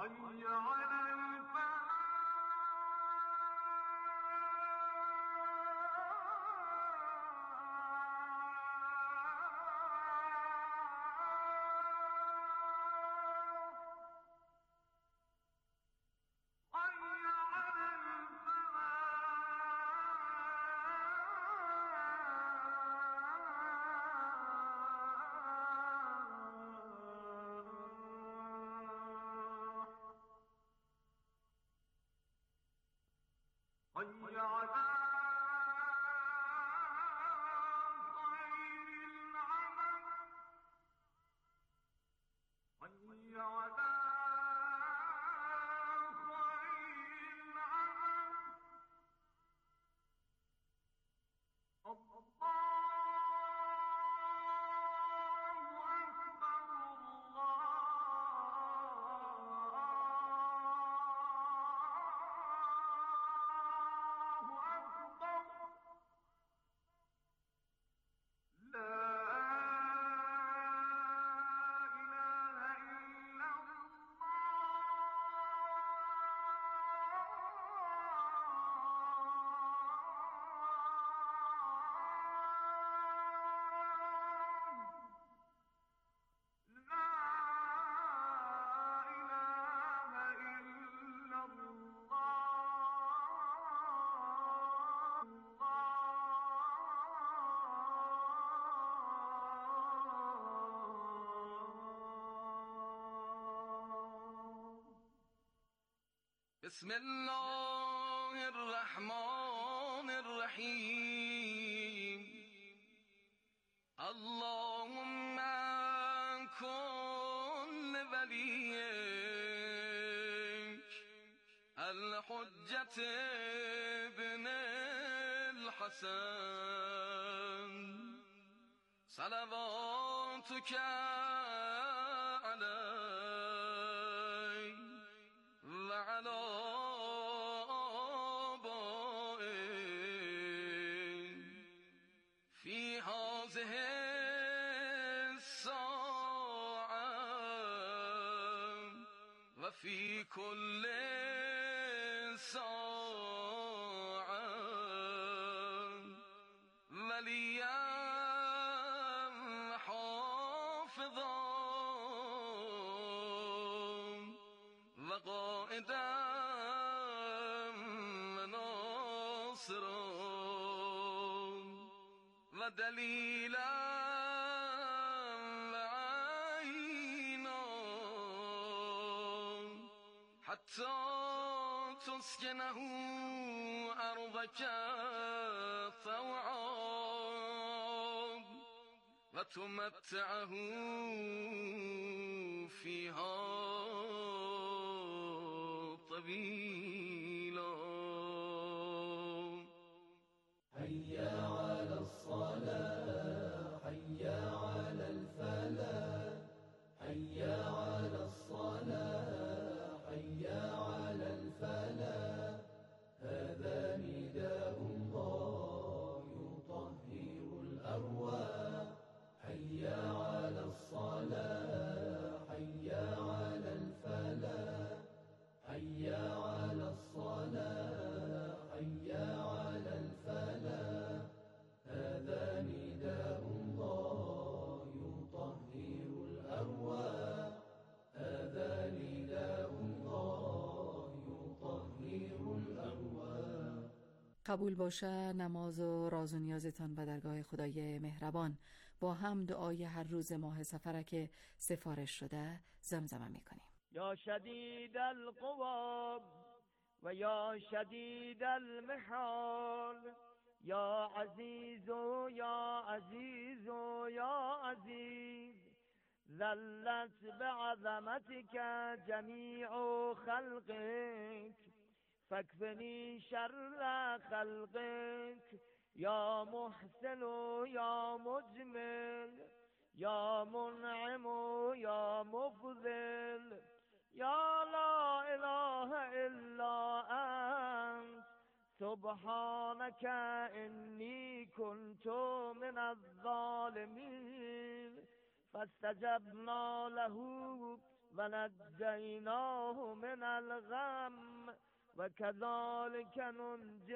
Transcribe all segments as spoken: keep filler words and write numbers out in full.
حي على الفلاح حي على خير العمل حي على خير العمل الله أكبر الله أكبر لا إله إلا بسم الله الرحمن الرحیم اللهم کن لولیک الحجة ابن الحسن صلواتك علیه وعلى آبائه في هذه الساعة وفي كل ساعة وليا حافظا وقائدا وناصرا ودليلا وعينا حتى تسكنه أرضك طوعا وتمتعه فيها طويلا. حي على الصلاة حي على الفلاح حي على الصلاة حي على الفلاح هذا نداء الله يطهر الأرواح حي على الصلاة حي على الفلاح حي على الصلاة حي على الفلاح هذا نداء الله يطهر الأرواح هذا نداء الله يطهر الأرواح. قبول باشه نماز و راز و نیازتان به درگاه خدای مهربان با هم دعای هر روز ماه سفر که سفارش شده زمزمه میکنیم. یا شدید القوا و یا شدید المحال یا عزیز و یا عزیز و یا عزیز ذلت بعظمتك جمیع خلقك فاكفني شر خلقك یا محسن و یا مجمل یا منعم و یا مفضل یا لا اله الا انت سبحانك انی كنت من الظالمین فاستجبنا له و نجیناه من الغم و کذالک ننجی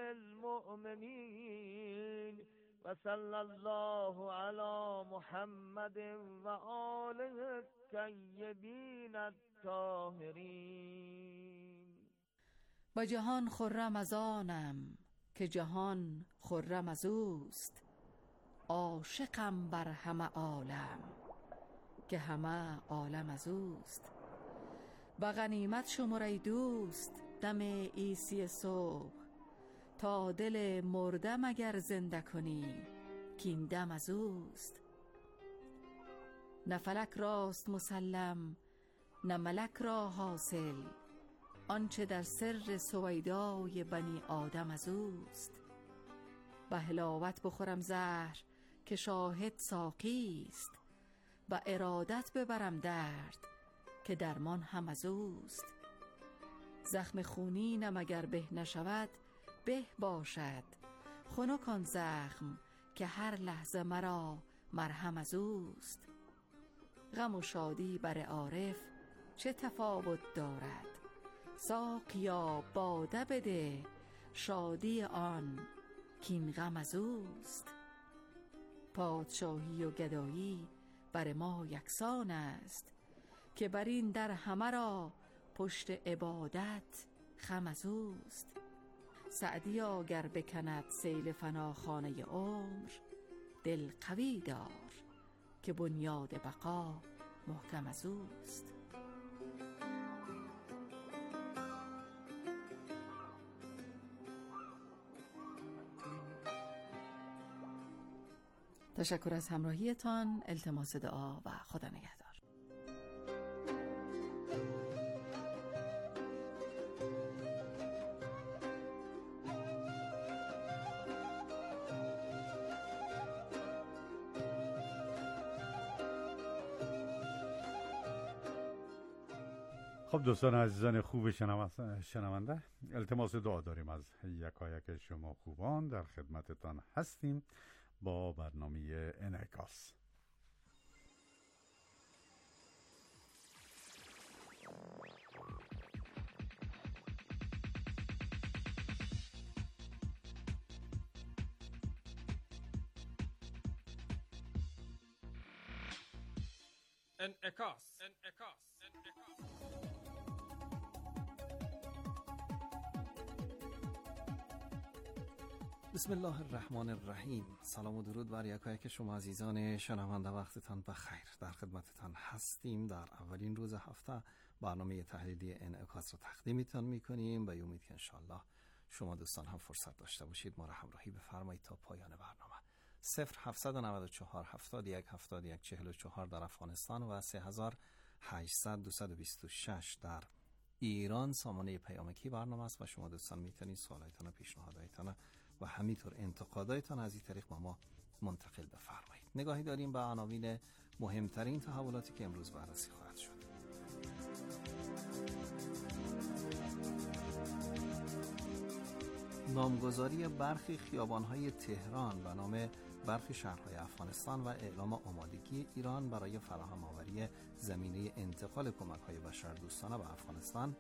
المؤمنین و صلی الله علی محمد و آله الطیبین الطاهرین. و جهان خرم از آنم که جهان خرم از اوست، عاشقم بر همه عالم که همه عالم از اوست. و غنیمت شمر ای دوست دم عیسی صبح، تا دل مردم اگر زنده کنی کین دم از اوست. نه فلک راست مسلم نه ملک را حاصل، آنچه در سر سویدای بنی آدم از اوست. و حلاوت بخورم زهر که شاهد ساقی است، و ارادت ببرم درد که درمان هم از اوست. زخم خونینم اگر به نشود به باشد، خنک آن زخم که هر لحظه مرا مرهم از اوست. غم و شادی بر عارف چه تفاوت دارد، ساقیا باده بده شادی آن کین غم از اوست. پادشاهی و گدایی بر ما یکسان است، که بر این در همه را پشت عبادت خم از اوست. سعدی اگر بکند سیل فناخانه عمر، دل قوی دار که بنیاد بقا محکم از اوست. تشکر از همراهیتان، التماس دعا و خدا نگهدار. خب دوستان عزیزان خوب شنونده، التماس دعا داریم از یکایک شما خوبان. در خدمتتان هستیم با برنامه انعکاس. انعکاس. انعکاس. بسم الله الرحمن الرحیم. سلام و درود بر یکایک شما عزیزان شنونده، وقتتان بخیر. در خدمتتان هستیم. در اولین روز هفته برنامه تحلیلی انعکاس را تقدیمتان میکنیم به امید که انشالله شما دوستان هم فرصت داشته باشید ما را همراهی بفرمایید تا پایان برنامه. صفر هفتصد و نود و چهار هفتاد و یک هفتاد و یک چهل و چهار در افغانستان و سه هزار و هشتصد دویست و بیست و شش در ایران سامانه پیامکی برنامه است و شما دوستان میتونید سوالایتان و پیشنهاداتتان و همینطور انتقاداتتان از این طریق با ما منتقل بفرمایید. نگاهی داریم به عناوین مهمترین تحولاتی که امروز بررسی خواهد شد. نامگذاری برخی خیابان‌های تهران به نام برخی شهرهای افغانستان و اعلام آمادگی ایران برای فراهم آوری زمینه انتقال کمک‌های بشردوستانه به افغانستان.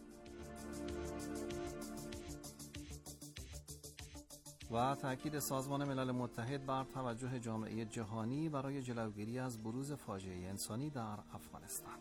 و تأکید سازمان ملل متحد بر توجه جامعه جهانی برای جلوگیری از بروز فاجعه انسانی در افغانستان.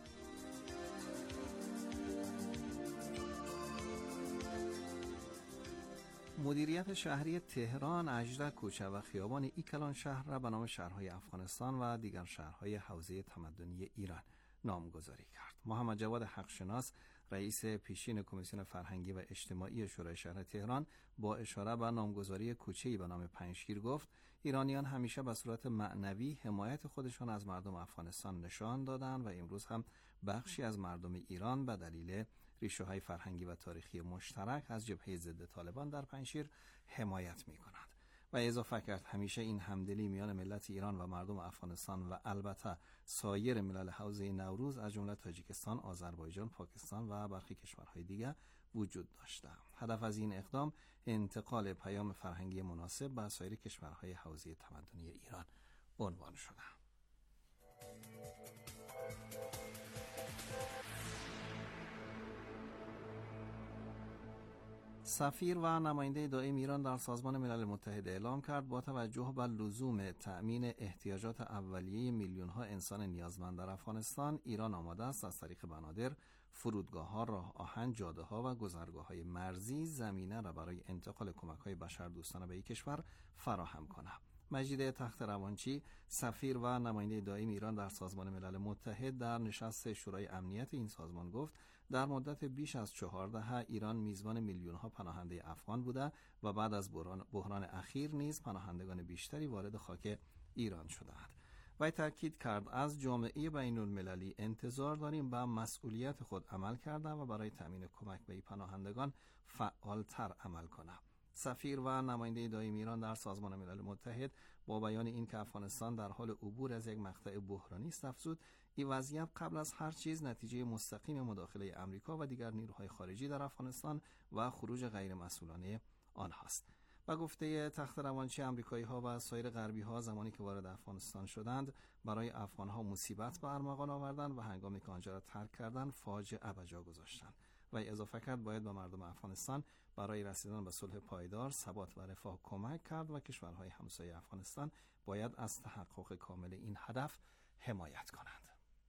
مدیریت شهری تهران اجرا کوچه و خیابان ایکلان شهر را به نام شهرهای افغانستان و دیگر شهرهای حوزه تمدنی ایران نامگذاری کرد. محمد جواد حقشناس رئیس پیشین کمیسیون فرهنگی و اجتماعی شورای شهر تهران با اشاره به نامگذاری کوچه‌ای به نام پنجشیر گفت ایرانیان همیشه به صورت معنوی حمایت خودشان از مردم افغانستان نشان دادند و امروز هم بخشی از مردم ایران به دلیل ریشه‌های فرهنگی و تاریخی مشترک از جبهه ضد طالبان در پنجشیر حمایت می‌کنند. و اضافه کرد همیشه این همدلی میان ملت ایران و مردم افغانستان و البته سایر ملل حوزه نوروز از جمله تاجیکستان، آذربایجان، پاکستان و برخی کشورهای دیگر وجود داشته. هدف از این اقدام انتقال پیام فرهنگی مناسب به سایر کشورهای حوزه تمدنی ایران عنوان شده. سفیر و نماینده دائم ایران در سازمان ملل متحد اعلام کرد با توجه به لزوم تأمین احتیاجات اولیه میلیون‌ها انسان نیازمند در افغانستان، ایران آماده است از طریق بنادر، فرودگاه‌ها، راه آهن، جاده‌ها و گذرگاه‌های مرزی زمینه را برای انتقال کمک‌های بشردوستانه به این کشور فراهم کند. مجید تخت روانچی، سفیر و نماینده دائم ایران در سازمان ملل متحد، در نشست شورای امنیت این سازمان گفت در مدت بیش از چهار دهه ایران میزبان میلیون‌ها پناهنده افغان بوده و بعد از بحران, بحران اخیر نیز پناهندگان بیشتری وارد خاک ایران شدند. و تاکید کرد از جامعه بین المللی انتظار داریم به مسئولیت خود عمل کرده و برای تامین کمک به پناهندگان فعالتر عمل کنه. سفیر و نماینده دائم ایران در سازمان ملل متحد با بیان این که افغانستان در حال عبور از یک مقطع بحرانی است افزود این وضعیت قبل از هر چیز نتیجه مستقیم مداخله امریکا و دیگر نیروهای خارجی در افغانستان و خروج غیر مسئولانه آنهاست. و گفته تخت روانچی، امریکایی ها و سایر غربی ها زمانی که وارد افغانستان شدند برای افغان ها مصیبت به ارمغان آوردند و هنگامی که آنجا را ترک کردند فاجعه به جا گذاشتند. و اضافه کرد باید به مردم افغانستان برای رسیدن به صلح پایدار، ثبات و رفاه کمک کرد و کشورهای همسایه افغانستان باید از تحقق کامل این هدف حمایت کنند.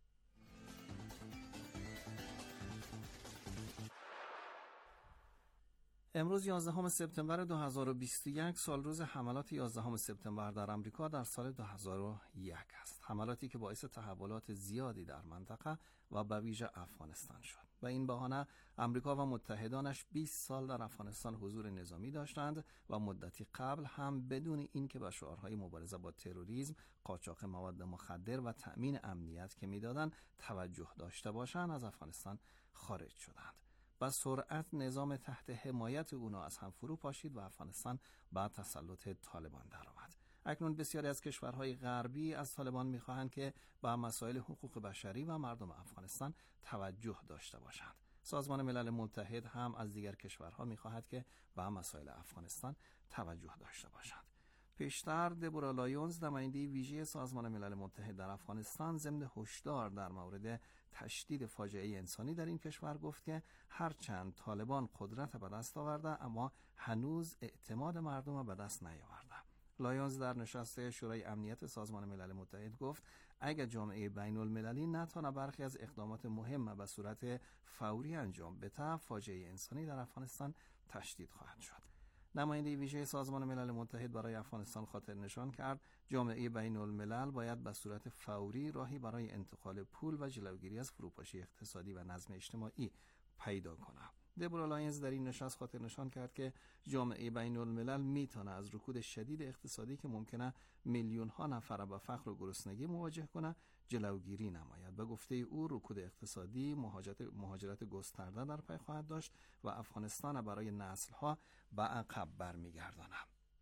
امروز یازدهم سپتامبر دو هزار و بیست و یک سال روز حملات یازدهم سپتامبر در امریکا در سال دو هزار و یک است. حملاتی که باعث تحولات زیادی در منطقه و به ویژه افغانستان شد. به این بهانه امریکا و متحدانش بیست سال در افغانستان حضور نظامی داشتند و مدتی قبل هم بدون اینکه به شعارهای مبارزه با تروریسم، قاچاق مواد مخدر و تأمین امنیت که میدادند توجه داشته باشند از افغانستان خارج شدند. با سرعت نظام تحت حمایت اونا از هم فرو پاشید و افغانستان به تسلط طالبان درآمد. اکنون بسیاری از کشورهای غربی از طالبان می‌خواهند که به مسائل حقوق بشری و مردم افغانستان توجه داشته باشند. سازمان ملل متحد هم از دیگر کشورها می‌خواهد که به مسائل افغانستان توجه داشته باشند. پیشتر دبورا لایونز، نماینده ویژه سازمان ملل متحد در افغانستان، ضمن هشدار در مورد تشدید فاجعه انسانی در این کشور گفت که هرچند طالبان قدرت به دست آورده اما هنوز اعتماد مردم به دست نیاورده. لایونز در نشست شورای امنیت سازمان ملل متحد گفت اگر جامعه بین المللی نتونه برخی از اقدامات مهم به صورت فوری انجام بده، فاجعه انسانی در افغانستان تشدید خواهد شد. نماینده ویژه سازمان ملل متحد برای افغانستان خاطر نشان کرد جامعه بین الملل باید به صورت فوری راهی برای انتقال پول و جلوگیری از فروپاشی اقتصادی و نظم اجتماعی پیدا کند. دبورا لاینز در این نشست خاطر نشان کرد که جامعه بین الملل میتونه از رکود شدید اقتصادی که ممکنه میلیون ها نفر به فقر و گرسنگی مواجه کنه جلوگیری نماید. به گفته او رکود اقتصادی مهاجرت مهاجرت گسترده در پی خواهد داشت و افغانستان برای نسل ها به عقب برمیگرداند.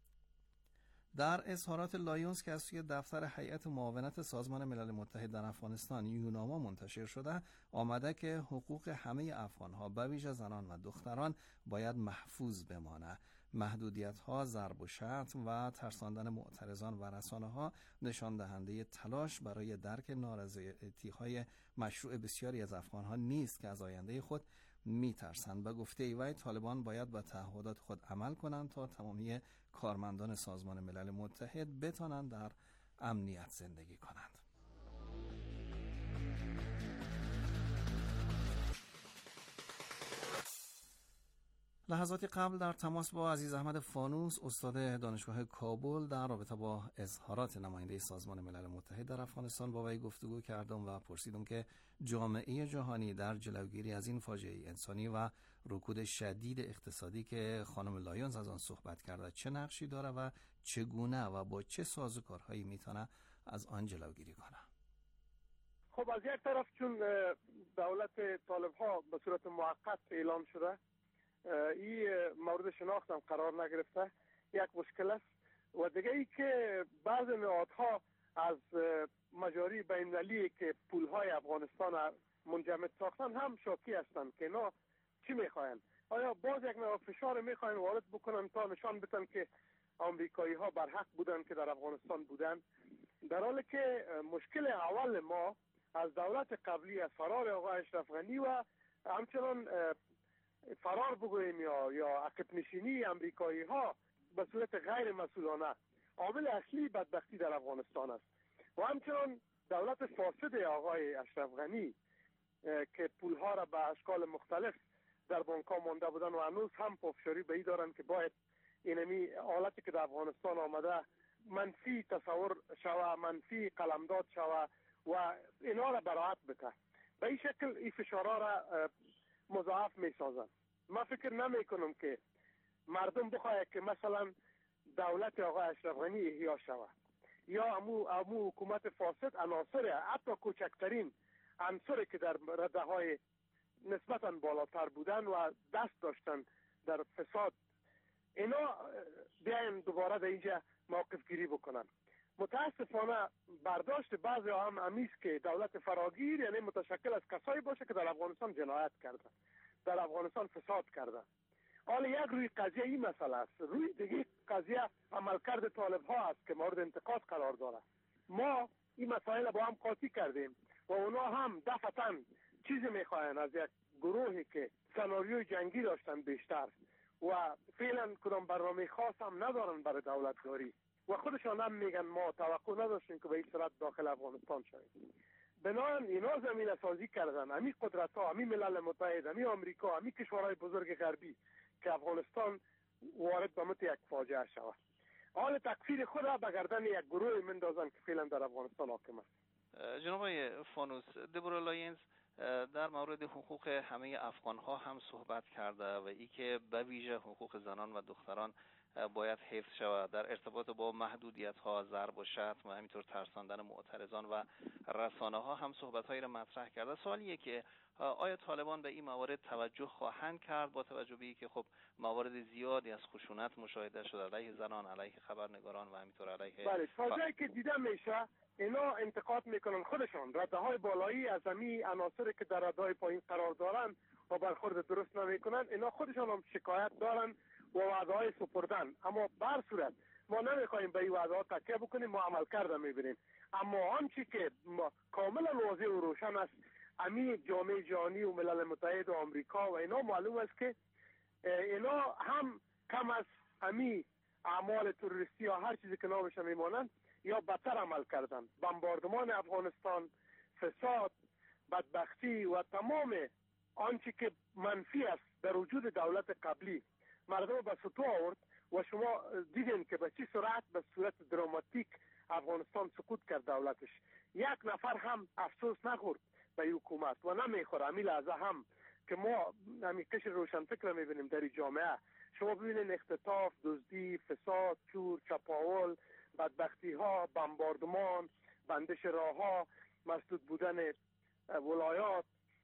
در اظهارات لایونز که از سوی دفتر هیئت معاونت سازمان ملل متحد در افغانستان یوناما منتشر شده آمده که حقوق همه افغان‌ها به ویژه زنان و دختران باید محفوظ بمانه. محدودیت‌ها، ضرب و شتم و ترساندن معترضان و رسانه‌ها نشان دهنده تلاش برای درک نارضایتی‌های مشروع بسیاری از افغان‌ها نیست که از آینده خود میترسند. به گفته وی طالبان باید به تعهدات خود عمل کنند تا تمامی کارمندان سازمان ملل متحد بتوانند در امنیت زندگی کنند. لحظاتی قبل در تماس با عزیز احمد فانوس، استاد دانشگاه کابل، در رابطه با اظهارات نماینده سازمان ملل متحد در افغانستان با وی گفتگو کردم و پرسیدم که جامعه جهانی در جلوگیری از این فاجعه انسانی و رکود شدید اقتصادی که خانم لایونز از آن صحبت کرده چه نقشی داره و چگونه و با چه سازوکارهایی میتونه از آن جلوگیری کنه. خب از یک طرف چون دولت طالب ها به صورت موقت اعلام شده، این مورد شناخت هم قرار نگرفته، یک مشکل است. و دیگه ای که بعض نهادها از مجاری بین‌المللی که پولهای افغانستان منجمد ساختن هم شاکی هستند که اینا چی میخواین؟ آیا باز یک نوع فشار میخواین وارد بکنن تا نشان بدن که آمریکایی ها برحق بودن که در افغانستان بودن، در حالی که مشکل اول ما از دولت قبلی، از فرار آقای اشرف غنی و همچنان فرار بگوییم یا یا عقب نشینی امریکایی ها به صورت غیر مسئولانه عامل اصلی بدبختی در افغانستان است. و همچنان دولت فاسد آقای اشرف غنی که پولها را به اشکال مختلف در بانک ها مانده بودن و هنوز هم پافشاری به این دارن که باید اینمی حالتی که در افغانستان آمده منفی تصور شوه، منفی قلمداد شوه و اینا را براحت بده. به این شکل این فشارها را مضاعف می سازن. من فکر نمی کنم که مردم بخواهد که مثلا دولت آقای اشرف غنی احیا شوه یا امو, امو حکومت فاسد عناصر حتی کوچکترین عنصری که در رده های نسبتا بالاتر بودن و دست داشتن در فساد اینا بیاین دوباره در اینجا موقف گیری بکنن. متاسفانه برداشت بعضی هم امیست که دولت فراگیر یعنی متشکل از کسایی باشه که در افغانستان جنایت کردن، در افغانستان فساد کردن. حالا یک روی قضیه این مسئله است، روی دیگه قضیه عملکرد طالب ها است که مورد انتقاد قرار داره. ما این مسائل با هم قاطی کردیم و اونا هم دفعتاً چیزی میخواین از یک گروهی که سناریوی جنگی داشتن بیشتر و فعلا کدام برنامه خاص هم ندارن برای دولت داری و خودشان هم میگن ما توقع نداشتیم که به این صورت داخل افغانستان شویم. بنابراین اینا زمینه سازی کردن، همین قدرت ها، همین ملل متحد، همین آمریکا، همین کشورهای بزرگ غربی که افغانستان وارد به مثل یک فاجعه شود. حال تکفیر خود را به گردن یک گروه مندازن که فعلا در افغانستان حاکم است. جناب آقای فانوس، دبورا لاینز در مورد حقوق همه افغان ها هم صحبت کرده و ای که به ویژه حقوق زنان و دختران باید حفظ شود در ارتباط با محدودیت ها، ضرب و شتم و همینطور ترساندن معترضان و رسانه ها هم صحبت هایی را مطرح کرده. سوالیه که آیا طالبان به این موارد توجه خواهند کرد با توجه به اینکه خب موارد زیادی از خشونت مشاهده شده علیه زنان، علیه خبرنگاران و همینطور علیه بله تا جایی که دیده میشه اینا انتقاد میکنن خودشان رده های بالایی از همین عناصری که در رده های پایین قرار دارن و برخورد درست نمیکنن اینا خودشان هم شکایت دارن و وعده های سپردن. اما بر صورت ما نمیخوایم به این وعده ها تکیه بکنیم، ما عمل کرده میبینیم. اما آنچه که کاملا واضح و روشن است امی جامعه جهانی و ملل متحد و آمریکا و اینا معلوم است که اینا هم کم از امی اعمال تروریستی یا هر چیزی که نامش میمانند یا بدتر عمل کردن. بمباردمان افغانستان، فساد، بدبختی و تمام آنچه که منفی است در وجود دولت قبلی مردم به سطوح آورد و شما دیدین که به چه سرعت به صورت دراماتیک افغانستان سقوط کرد دولتش. یک نفر هم افسوس نخورد به حکومت و نمیخوره. همین لحظه هم که ما همین قشر روشنفکر میبینیم در جامعه، شما ببینید اختطاف، دزدی، فساد، چور، چپاول، بدبختی ها، بمباردمان، بندش راه ها، مسدود بودن ولایات،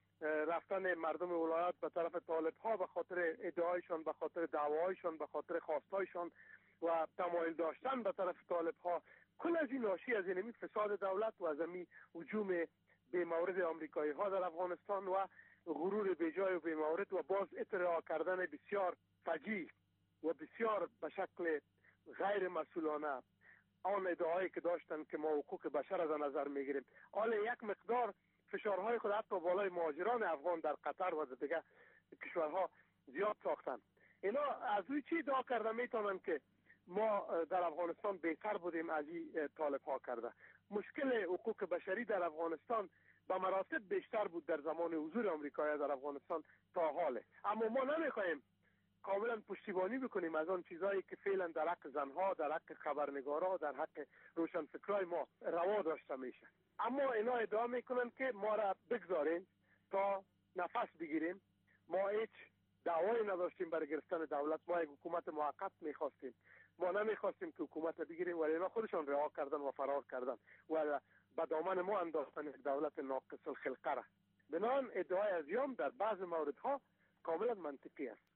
رفتن مردم ولایات به طرف طالب ها به خاطر ادعایشان، به خاطر دعوایشان، به خاطر خواستایشان و تمایل داشتن به طرف طالب ها، کل از این ناشی از این فساد دولت و از این هجوم به مورد آمریکایی ها در افغانستان و غرور بیجای و به مورد و باز اطلاع کردن بسیار فجیع و بسیار به شکل غیر مسئولانه آن ادعایی که داشتن که ما حقوق بشر از نظر میگیریم. حالا یک مقدار فشارهای خود حتی بالای مهاجران افغان در قطر و دیگه کشورها زیاد ساختن. اینا از روی چی ادعا کرده میتونن که ما در افغانستان بهتر بودیم از این طالب ها کرده. مشکل حقوق بشری در افغانستان به مراتب بیشتر بود در زمان حضور آمریکایی در افغانستان تا حاله. اما ما نمیخوایم کاملا پشتیبانی بکنیم از آن چیزایی که فعلا در حق زنها، در حق خبرنگارا، در حق روشنفکرای ما روا داشته میشه. اما اینا ادعا میکنن که ما را بگذارین تا نفس بگیریم. ما هیچ دعوایی نداشتیم برای گرفتن دولت، ما یک حکومت موقت میخواستیم. ما نمیخواستیم که حکومت بگیریم ولی اینا خودشان رها کردن و فرار کردن و به دامن ما انداختن یک دولت ناقص الخلقه را. بنابراین ادعای از یام در بعض موردها کاملا منطقی است.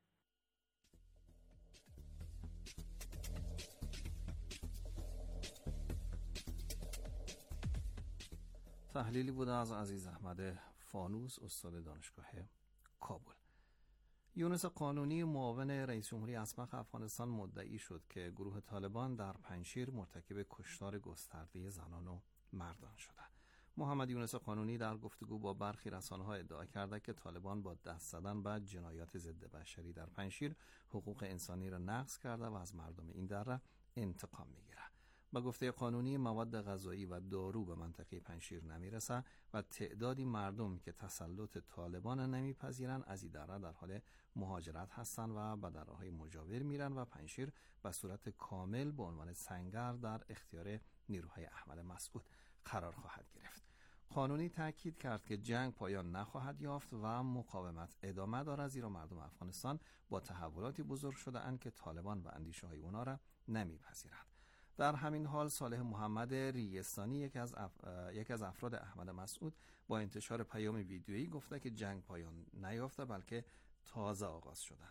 تحلیلی بود از عزیز احمد فانوس، استاد دانشگاه کابل. یونس قانونی معاون رئیس جمهوری اسبق افغانستان مدعی شد که گروه طالبان در پنجشیر مرتکب کشتار گسترده زنان و مردان شده. محمد یونس قانونی در گفتگو با برخی رسانه‌ها ادعا کرده که طالبان با دست زدن به جنایات ضد بشری در پنجشیر حقوق انسانی را نقض کرده و از مردم این دره انتقام میگیره. با گفته قانونی، مواد غذایی و دارو به منطقه پنجشیر نمیرسه و تعدادی مردم که تسلط طالبان نمیپذیرن از این دره در حال مهاجرت هستند و به دره‌های مجاور میرن و پنجشیر به صورت کامل به عنوان سنگر در اختیار نیروهای احمد مسعود قرار خواهد گرفت. قانونی تاکید کرد که جنگ پایان نخواهد یافت و مقاومت ادامه دارد، زیرا مردم افغانستان با تحولاتی بزرگ شده اند که طالبان و اندیشه های اونا را نمیپذیرند. در همین حال صالح محمد ریستانی یک از اف... یک از افراد احمد مسعود با انتشار پیام ویدیویی گفته که جنگ پایان نیافته بلکه تازه آغاز شده.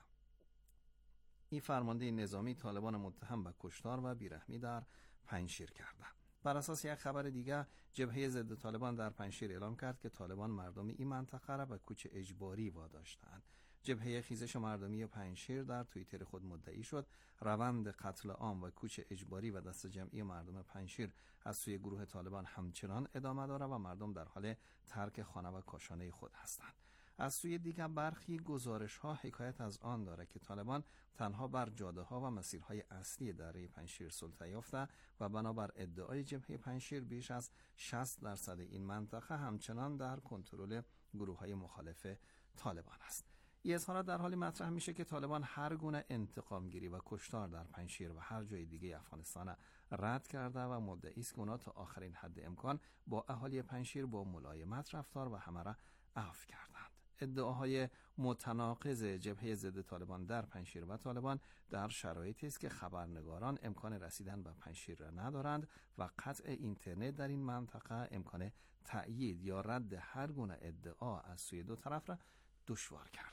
این فرمانده نظامی طالبان متهم به کشتار و بیرحمی در پنجشیر کرده. بر اساس یک خبر دیگر، جبهه ضد طالبان در پنجشیر اعلام کرد که طالبان مردم این منطقه را به کوچ اجباری واداشتند. جبهه خیزش مردمی پنجشیر در توییتر خود مدعی شد روند قتل عام و کوچ اجباری و دست جمعی مردم پنجشیر از سوی گروه طالبان همچنان ادامه دارد و مردم در حال ترک خانه و کاشانه خود هستند. از سوی دیگر برخی گزارش ها حکایت از آن دارد که طالبان تنها بر جاده ها و مسیرهای اصلی دره پنجشیر سلطه یافته و بنابر ادعای جبهه پنجشیر بیش از شصت درصد این منطقه همچنان در کنترل گروه های مخالف طالبان است. این اظهارات در حالی مطرح میشه که طالبان هر گونه انتقام گیری و کشتار در پنجشیر و هر جای دیگه افغانستان رد کرده و مدعی است که اونا تا آخرین حد امکان با اهالی پنجشیر با ملایمت رفتار و همه را عفو کردند. ادعاهای متناقض جبهه ضد طالبان در پنجشیر و طالبان در شرایطی است که خبرنگاران امکان رسیدن به پنجشیر را ندارند و قطع اینترنت در این منطقه امکان تأیید یا رد هر گونه ادعا از سوی دو طرف را دشوار کرده.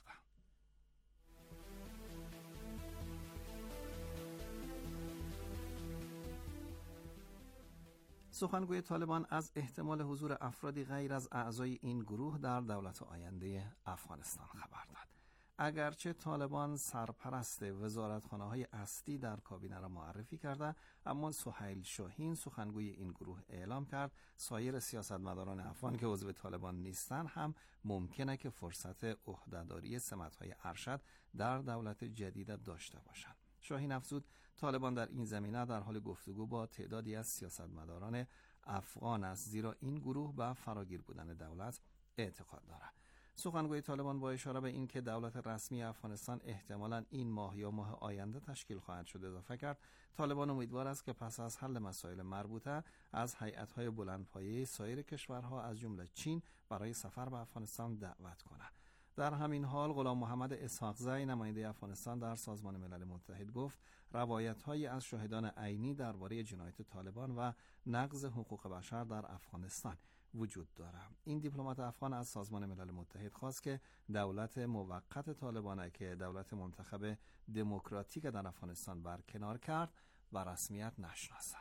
سخنگوی طالبان از احتمال حضور افرادی غیر از اعضای این گروه در دولت آینده افغانستان خبر داد. اگرچه طالبان سرپرست وزارتخانه‌های اصلی در کابینه را معرفی کرده، اما سهیل شاهین سخنگوی این گروه اعلام کرد سایر سیاستمداران افغان که عضو طالبان نیستند هم ممکنه که فرصت عهدهداری سمت‌های ارشد در دولت جدید داشته باشند. شاهین افزود طالبان در این زمینه در حال گفتگو با تعدادی از سیاستمداران افغان است، زیرا این گروه به فراگیر بودن دولت اعتقاد دارد. سخنگوی طالبان با اشاره به این که دولت رسمی افغانستان احتمالاً این ماه یا ماه آینده تشکیل خواهد شد اضافه کرد طالبان امیدوار است که پس از حل مسائل مربوطه از هیئت‌های بلندپایه سایر کشورها از جمله چین برای سفر به افغانستان دعوت کند. در همین حال غلام محمد اسحاقزی نماینده افغانستان در سازمان ملل متحد گفت روایت‌هایی از شاهدان عینی درباره جنایات طالبان و نقض حقوق بشر در افغانستان وجود دارد. این دیپلمات افغان از سازمان ملل متحد خواست که دولت موقت طالبان که دولت منتخب دموکراتیک در افغانستان برکنار کرد و رسمیت نشناسد.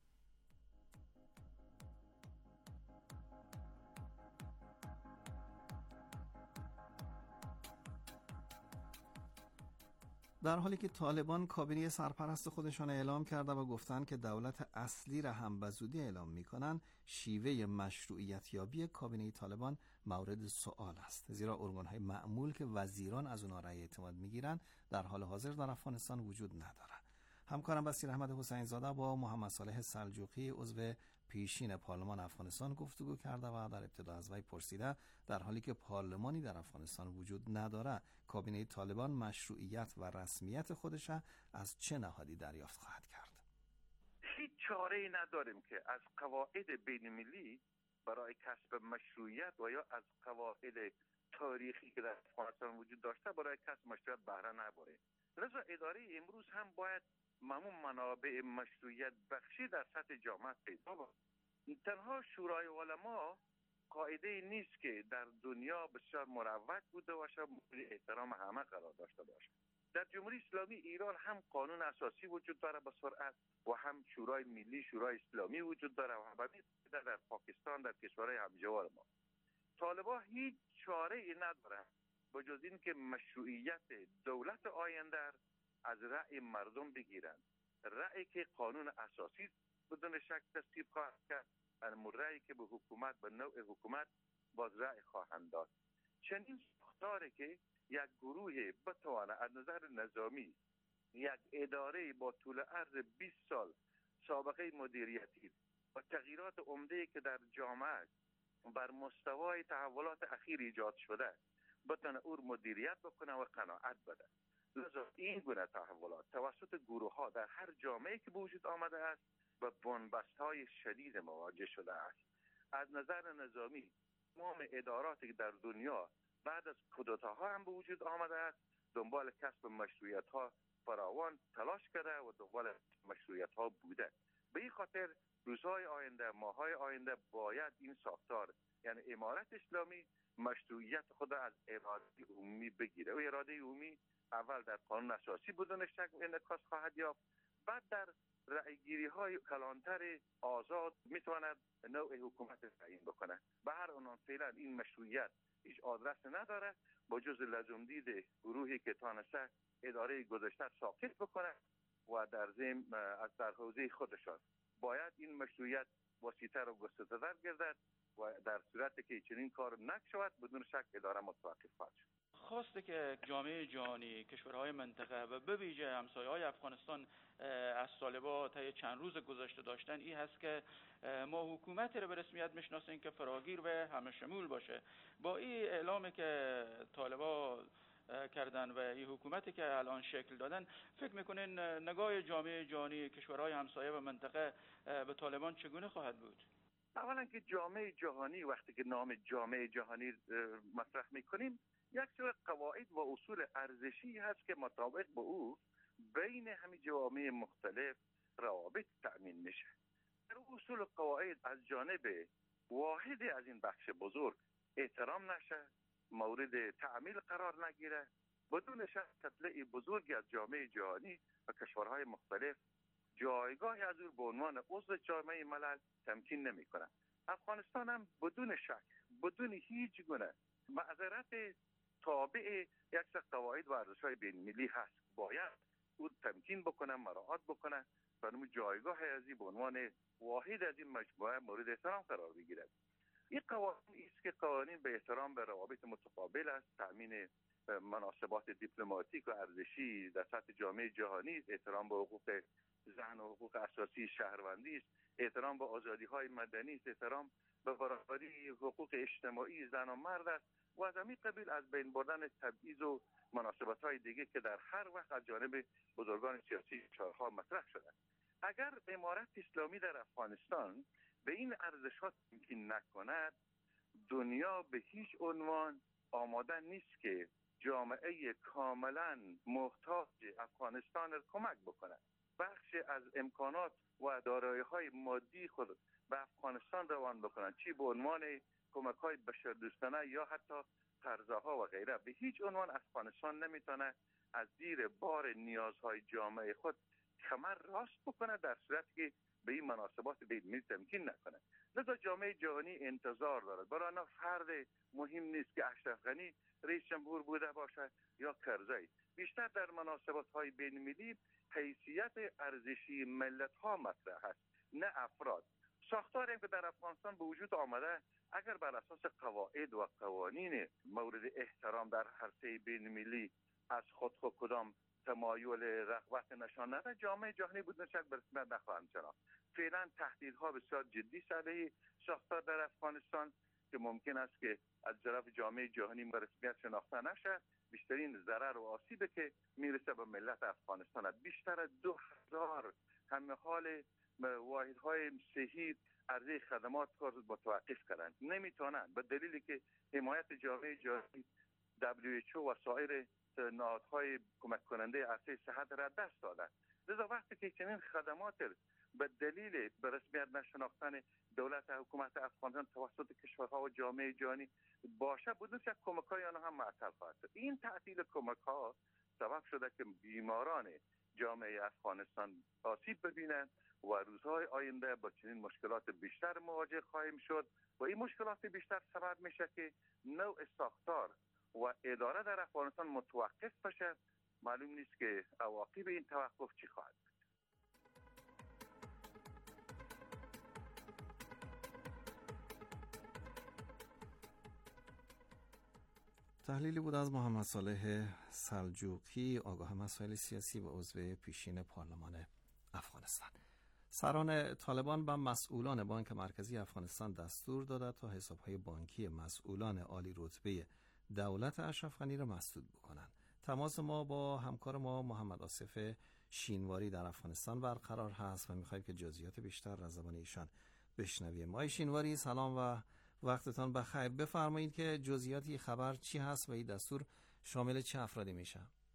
در حالی که طالبان کابینه سرپرست خودشان اعلام کرده و گفتند که دولت اصلی را هم به زودی اعلام می‌کنند، شیوه مشروعیت یابی کابینه طالبان مورد سؤال است، زیرا ارگان‌های معمول که وزیران از اونها رأی اعتماد می‌گیرند در حال حاضر در افغانستان وجود ندارد. همکارم بصیر احمد حسین زاده با محمد صالح سلجوقی عضو پیشین پارلمان افغانستان گفتگو کرده و در ابتدا از وی پرسیده در حالی که پارلمانی در افغانستان وجود ندارد کابینه طالبان مشروعیت و رسمیت خودش از چه نهادی دریافت خواهد کرد؟ هیچ چاره‌ای نداریم که از قواعد بین‌المللی برای کسب مشروعیت و یا از قواعد تاریخی که در افغانستان وجود داشته برای کسب مشروعیت بهره نبریم. لذا اداره امروز هم باید ممون منابع مشروعیت بخشی در سطح جامعه پیدا باشد. تنها شورای علما قاعده نیست که در دنیا بسیار مروج بوده باشه، مورد احترام همه قرار داشته باشه. در جمهوری اسلامی ایران هم قانون اساسی وجود داره به سرعت و هم شورای ملی شورای اسلامی وجود داره و همین در, در پاکستان در کشورهای همجوار ما. طالبان هیچ چاره ای ندارن به جز این که مشروعیت دولت آینده از رأی مردم بگیرند، رأی که قانون اساسی بدون شک تصویب خواهد کرد رأی که به حکومت به نوع حکومت باز رأی خواهند داد. چنین ساختاری که یک گروه بتوانه از نظر نظامی یک اداره با طول عرض بیست سال سابقه مدیریتی و تغییرات عمده که در جامعه بر مستوای تحولات اخیر ایجاد شده بتونه او مدیریت بکنه و قناعت بده. لذا این گونه تحولات توسط گروه ها در هر جامعه که به وجود آمده است و بنبست های شدید مواجه شده است. از نظر نظامی تمام اداراتی که در دنیا بعد از کودتاها هم به وجود آمده است دنبال کسب مشروعیت ها فراوان تلاش کرده و دنبال مشروعیت ها بوده. به این خاطر روزهای آینده، ماهای آینده باید این ساختار یعنی امارت اسلامی مشروعیت خود از اراده عمومی بگیره و اراده عمومی اول در قانون اساسی بدون شک انعکاس خواهد یافت، بعد در رأیگیری های کلانتر آزاد میتواند نوع حکومت تعیین بکنه. به هر عنوان فعلا این مشروعیت هیچ آدرس نداره با جز لزومدید گروهی که تانسته اداره گذشته ساقط بکنه و در ضمن از در حوزه خودشان باید این مشروعیت وسیع‌تر و گسترده‌تر گردد و در صورتی که چنین کار نشود بدون شک اداره متوقف خواهد شد. خواسته که جامعه جهانی، کشورهای منطقه و به ویژه همسایه‌های افغانستان از طالبان طی چند روز گذشته داشتن این هست که ما حکومتی رو به رسمیت میشناسیم که فراگیر و همه شمول باشه. با این اعلامی که طالبان کردن و این حکومتی که الان شکل دادن فکر میکنین نگاه جامعه جهانی، کشورهای همسایه و منطقه به طالبان چگونه خواهد بود؟ اولا که جامعه جهانی وقتی که نام جامعه جهانی مطرح میکنیم یک سری قواعد و اصول ارزشی هست که مطابق با او بین همین جوامع مختلف روابط تأمین میشه. در اصول قواعد از جانب واحدی از این بخش بزرگ احترام نشه، مورد تعمیل قرار نگیره، بدون شک تطلع بزرگی از جامعه جهانی و کشورهای مختلف جایگاهی از او به عنوان عضو جامعه ملل تمکین نمی کنه. افغانستان هم بدون شک بدون هیچ گونه معذرت تابع یک سری قواعد و ارزش‌های بین‌المللی هست. باید او تمکین بکنه، مراعات بکنه و اون جایگاه از به عنوان واحد از این مجموعه مورد احترام قرار بگیرد. این قوانین است که قوانین به احترام به روابط متقابل است، تامین مناسبات دیپلماتیک و ارزشی در سطح جامعه جهانی است، احترام به حقوق زن و حقوق اساسی شهروندی است، احترام به آزادی‌های مدنی است، احترام به برابری حقوق اجتماعی زن و مرد است و از همین قبیل از بین بردن تبعیض و مناسبت‌های دیگه که در هر وقت از جانب بزرگان سیاسی کشورها مطرح شده. اگر امارت اسلامی در افغانستان به این ارزش‌ها تمکین نکند، دنیا به هیچ عنوان آماده نیست که جامعه کاملا محتاج افغانستان را کمک بکنه. بخش از امکانات و دارایی‌های مادی خود به افغانستان روان بکنن، چی به عنوان کمک‌های بشردوستانه یا حتی قرضه‌ها و غیره. به هیچ عنوان افغانستان نمیتونه از زیر بار نیازهای جامعه خود کمر راست بکنه در صورتی که به این مناسبات بین‌المللی تمکین نکنه. لذا جامعه جهانی انتظار دارد. برای آنها فرد مهم نیست که اشرف غنی رئیس جمهور بوده باشد یا کرزی. بیشتر در مناسبات‌های بین‌المللی حیثیت ارزشی ملت‌ها مطرح است، نه افراد. ساختاری که در افغانستان به وجود آمده اگر بر اساس قواعد و قوانین مورد احترام در عرصه بین‌المللی از خود خود کدام تمایل رغبت نشان نده، جامعه جهانی بدون شک به رسمیت نخواهند شناخت. فعلا تهدیدها بسیار جدی علیه ساختار در افغانستان که ممکن است که از طرف جامعه جهانی به رسمیت شناخته نشه. بیشترین ضرر و آسیبی که میرسه به ملت افغانستان است. بیشتر از دو هزار همه حال واحدهای صحی عرضه خدمات کار متوقف کردند. نمیتونن به دلیلی که حمایت جامعه جهانی دبلیو اچ او و سایر نهادهای کمک کننده عرصه صحت را دست دادن. لذا وقتی که چنین خدمات به دلیل به رسمیت نشناختن دولت حکومت افغانستان توسط کشورها و جامعه جهانی باشه، بدون شک کمک‌های آنها هم معطل خواهد شد. این تعطیل کمک‌ها سبب شده که بیماران جامعه افغانستان آسیب ببینند و روزهای آینده با چنین مشکلات بیشتر مواجه خواهیم شد و این مشکلات بیشتر سبب میشه که نوع ساختار و اداره در افغانستان متوقف بشه. معلوم نیست که عواقب این توقف چی خواهد. تحلیلی بود از محمد صالح سلجوقی، آگاه مسائل سیاسی و عضو پیشین پارلمان افغانستان. سران طالبان به مسئولان بانک مرکزی افغانستان دستور داده تا حسابهای بانکی مسئولان عالی رتبه دولت اشرف غنی را مسدود بکنند. تماس ما با همکار ما محمد آصف شینواری در افغانستان برقرار هست و می‌خوایم که جزئیات بیشتر از زبان ایشان بشنویم. آقای شینواری سلام و وقتتان بخیر. بفرمایید که جزئیاتی خبر چی هست و این دستور شامل چه افرادی میشه؟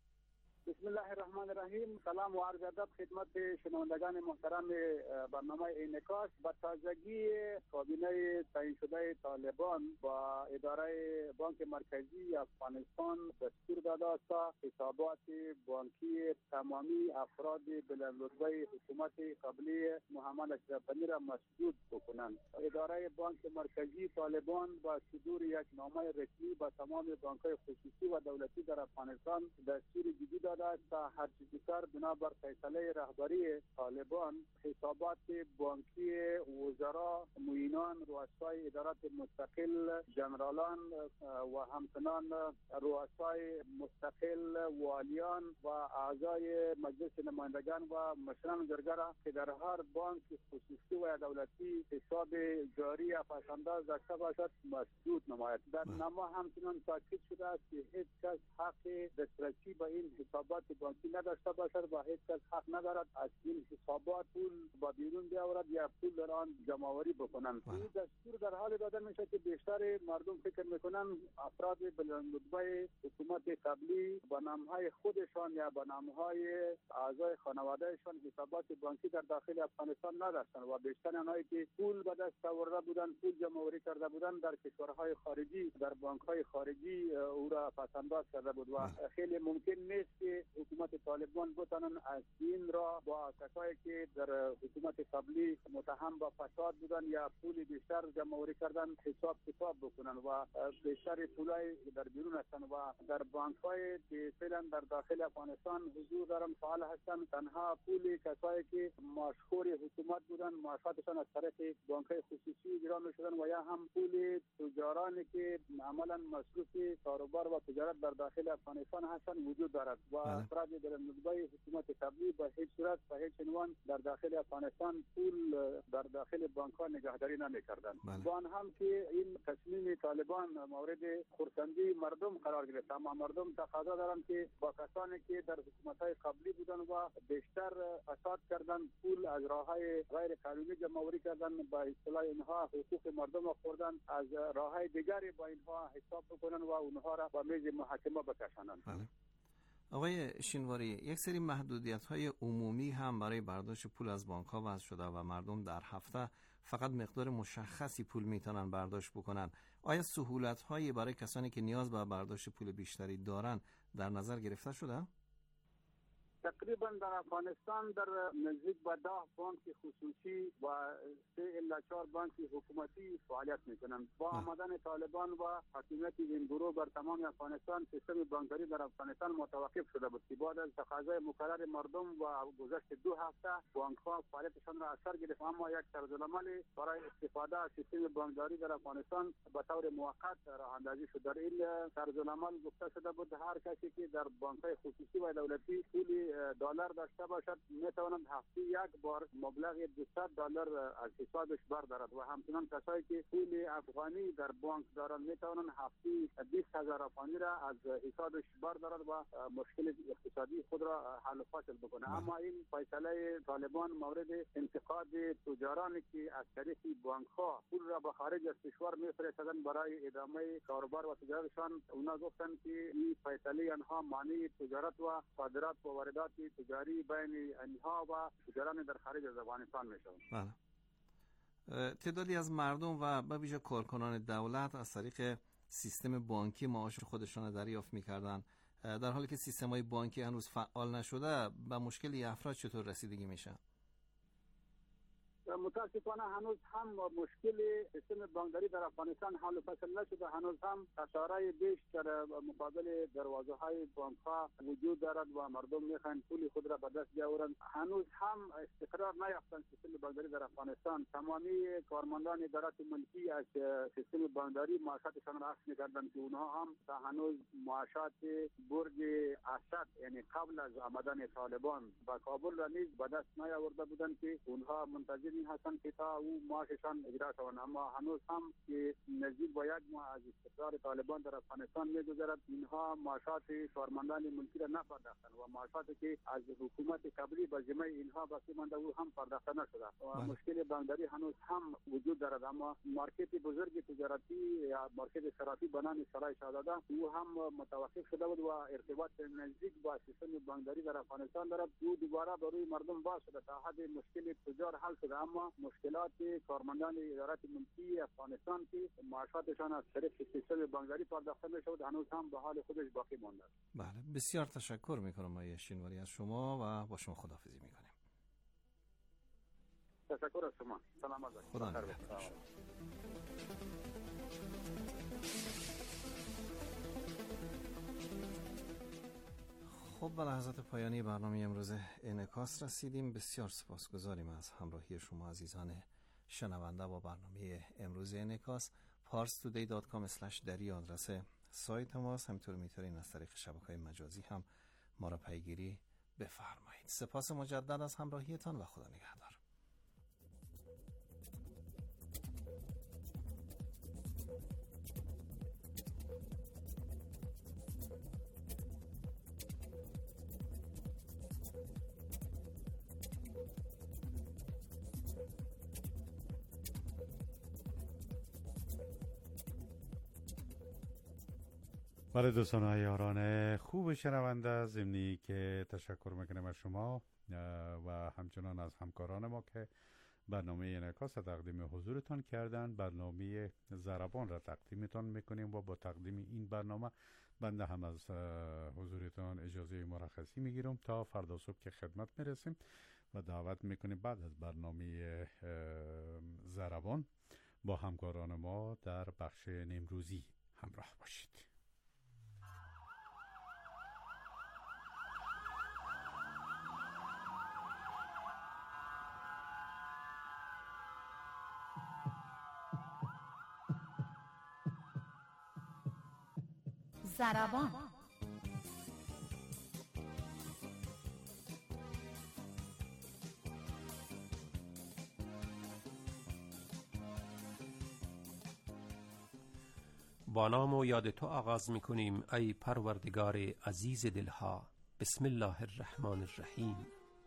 بسم الله الرحمن الرحیم. سلام و عرض ادب خدمت شنوندگان محترم برنامه انعکاس. با تازگی کابینه تعیین شده طالبان با اداره بانک مرکزی افغانستان دستور داده است حسابات بانکی تمامی افراد بلندرتبه حکومت قبلی محمد اشرف غنی را مسدود بکنند. اداره بانک مرکزی طالبان با صدور یک نامه رسمی با تمام بانک‌های خصوصی و دولتی در افغانستان دستور جدید داده است تا هر چه زودتر بنابر فیصله رهبری طالبان حسابات بانکی وزرا، معینان، رؤسای ادارات مستقل، جنرالان و همچنان رؤسای مستقل، والیان و اعضای مجلس نمایندگان و مشران جرگه را که در هر بانک خصوصی و دولتی حساب جاری یا پسنداز داشته باشد مسدود نماید. در نامه همچنان تاکید شده است که هیچ کس حق دسترسی به این حسابات بانکی نداشته باشد و هیچ کس حق ندارد از این حسابات پول با بیرون بیاورد یا پول در آن جمع‌آوری بکنند. این دستور در حال داده میشه که بیشتر مردم فکر میکنن افراد بلندرتبه حکومت قبلی با نامهای خودشان یا با نامهای اعضای خانوادهشان حسابات بانکی در داخل افغانستان نداشتند و بیشتر آنهایی که پول به دست آورده بودند، پول جمع‌آوری کرده بودند در کشورهای خارجی، در بانک‌های خارجی او را پسنداز کرده بود و خیلی ممکن نیست که حکومت طالبان بتانن از این را با کسایی که در حکومت قبلی متهم به فساد بودن یا پول بیشتر جمع‌آوری کردن حساب کتاب بکنن و بیشتر پولای در بیرون هستن و در بانک‌های که فعلا در داخل افغانستان حضور دارن فعال هستن. تنها پول کسایی که مشهور حکومت بودن معاشاتشان از طریق بانک‌های خصوصی اجرا می‌شدن و یا هم پول تجارانی که عملاً مصروف کاروبار و تجارت در داخل افغانستان هستن وجود دارد و افراد در نظام حکومت قبلی به هیچ صورت به هیچ عنوان در داخل افغانستان پول در داخل بانک‌ها نگهداری نمی‌کردند. با آن هم که این تصمیم طالبان مورد خرسندی مردم قرار گرفت، اما مردم تقاضا دارند که با کسانی که در حکومت‌های قبلی بودن و بیشتر فساد کردن، پول از راه‌های غیر قانونی جمع‌آوری کردن، با اصطلاح اینها حقوق مردم خوردن، از راه‌های دیگری با اینها حساب بکنن و اونها را به میز محاکمه بکشانند. آقای شینواری، یک سری محدودیت‌های عمومی هم برای برداشت پول از بانک‌ها وضع شده و مردم در هفته فقط مقدار مشخصی پول میتونن برداشت بکنن. آیا سهولت‌هایی برای کسانی که نیاز به برداشت پول بیشتری دارن در نظر گرفته شده؟ تقریبا در افغانستان در نزدیک به ده بانک خصوصی و سه الی چهار بانک حکومتی فعالیت میکنند. با آمدن طالبان و حاکمیت این گروه بر تمام افغانستان سیستم بانکداری در افغانستان متوقف شده بود که بعد از تقاضای مکرر مردم و گذشت دو هفته بانک ها فعالیتشان را از سر گرفت، اما یک طرزالعمل برای استفاده از سیستم بانکداری در افغانستان به طور موقت راه اندازی شد. در این طرزالعمل گفته شده بود هر کسی که در بانک های خصوصی و دولتی پول دلار داشته باشد میتواند هفته یک بار مبلغ دویست دلار از حسابش بردارد و همچنان کسایی که پول افغانی در بانک دارند میتوانند هفته بیست هزار افغانی را از حسابش بردارد و مشکل اقتصادی خود را حل و فصل بکنه. اما این فیصله طالبان مورد انتقاد تجارانی که از طریق بانک ها پول را به خارج از کشور میفرستادند برای ادامه کاروبار و تجارتشان. اونا گفتند که این فیصله آنها مانع تجارت و صادرات و واردات تجاری بین آنها و تجاران در خارج از افغانستان میشود. بله. تعدادی از مردم و به ویژه کارکنان دولت از طریق سیستم بانکی معاش خودشان دریافت می‌کردند. در حالی که سیستم‌های بانکی هنوز فعال نشده، به مشکل افراد چطور رسیدگی میشه؟ متاسفانه هنوز هم مشکل سیستم بانکداری در افغانستان حل و فصل نشده. هنوز هم خساره بیش در مقابل دروازه های بانک ها وجود دارد و مردم میخواهند پول خود را به دست بیاورند. هنوز هم استقرار نیافتند سیستم بانکداری در افغانستان. تمامی کارمندان ادارات ملکی از سیستم بانکداری معاشاتشان را اخذ می‌کردند که اونها هم تا هنوز معاشات برج اسد یعنی قبل از آمدن طالبان به کابل را نیز به دست نیاورده بودند که اونها منتظر این هستند که تا او معاششان اجرا شوند. اما هنوز هم که نزدیک با یک ماه از استقرار طالبان در افغانستان می‌گذرد، اینها معاشات کارمندان ملکی را نپرداختند و معاشاتی که از حکومت قبلی به ذمه اینها باقی مانده او هم پرداخته نشده و مشکل بانکداری هنوز هم وجود دارد. اما مارکت بزرگ تجارتی یا مارکت صرافی به نام سرای شهزاده او هم متوقف شده بود و ارتباط نزدیک با سیستم بانکداری در افغانستان دارد. او دوباره به روی مردم باز شده تا حد مشکل تجار حل شده، اما مشکلات کارمندان ادارات ملکی افغانستان که معاشاتشان از طریق سیستم بانکداری پرداخته میشود هنوز هم به حال خودش باقی مانده. بله، بسیار تشکر میکنم آقای شینواری از شما و با شما خداحافظی میکنیم. تشکر از شما. سلامت باشید. خدا نگهدار. خب به لحظات پایانی برنامه امروز انعکاس رسیدیم. بسیار سپاسگزاریم از همراهی شما عزیزان شنونده با برنامه امروز انعکاس. پارس تودی دات کام اسلش دری آدرس سایت ماست. همینطور میتونید از طریق شبکه‌های مجازی هم ما را پیگیری بفرمایید. سپاس مجدد از همراهیتان و خدا نگهدار. بله دوستان و یاران خوب شنونده، ضمنی که تشکر میکنم از شما و همچنان از همکاران ما که برنامه انعکاس تقدیم حضورتان کردن. برنامه ضربان را تقدیمتان میکنیم و با تقدیم این برنامه بنده هم از حضورتان اجازه مرخصی میگیرم تا فردا صبح که خدمت میرسیم و دعوت میکنیم بعد از برنامه ضربان با همکاران ما در بخش نیمروزی همراه باشید. ضربان. با نام و یاد تو آغاز می‌کنیم ای پروردگار عزیز دلها. بسم الله الرحمن الرحیم.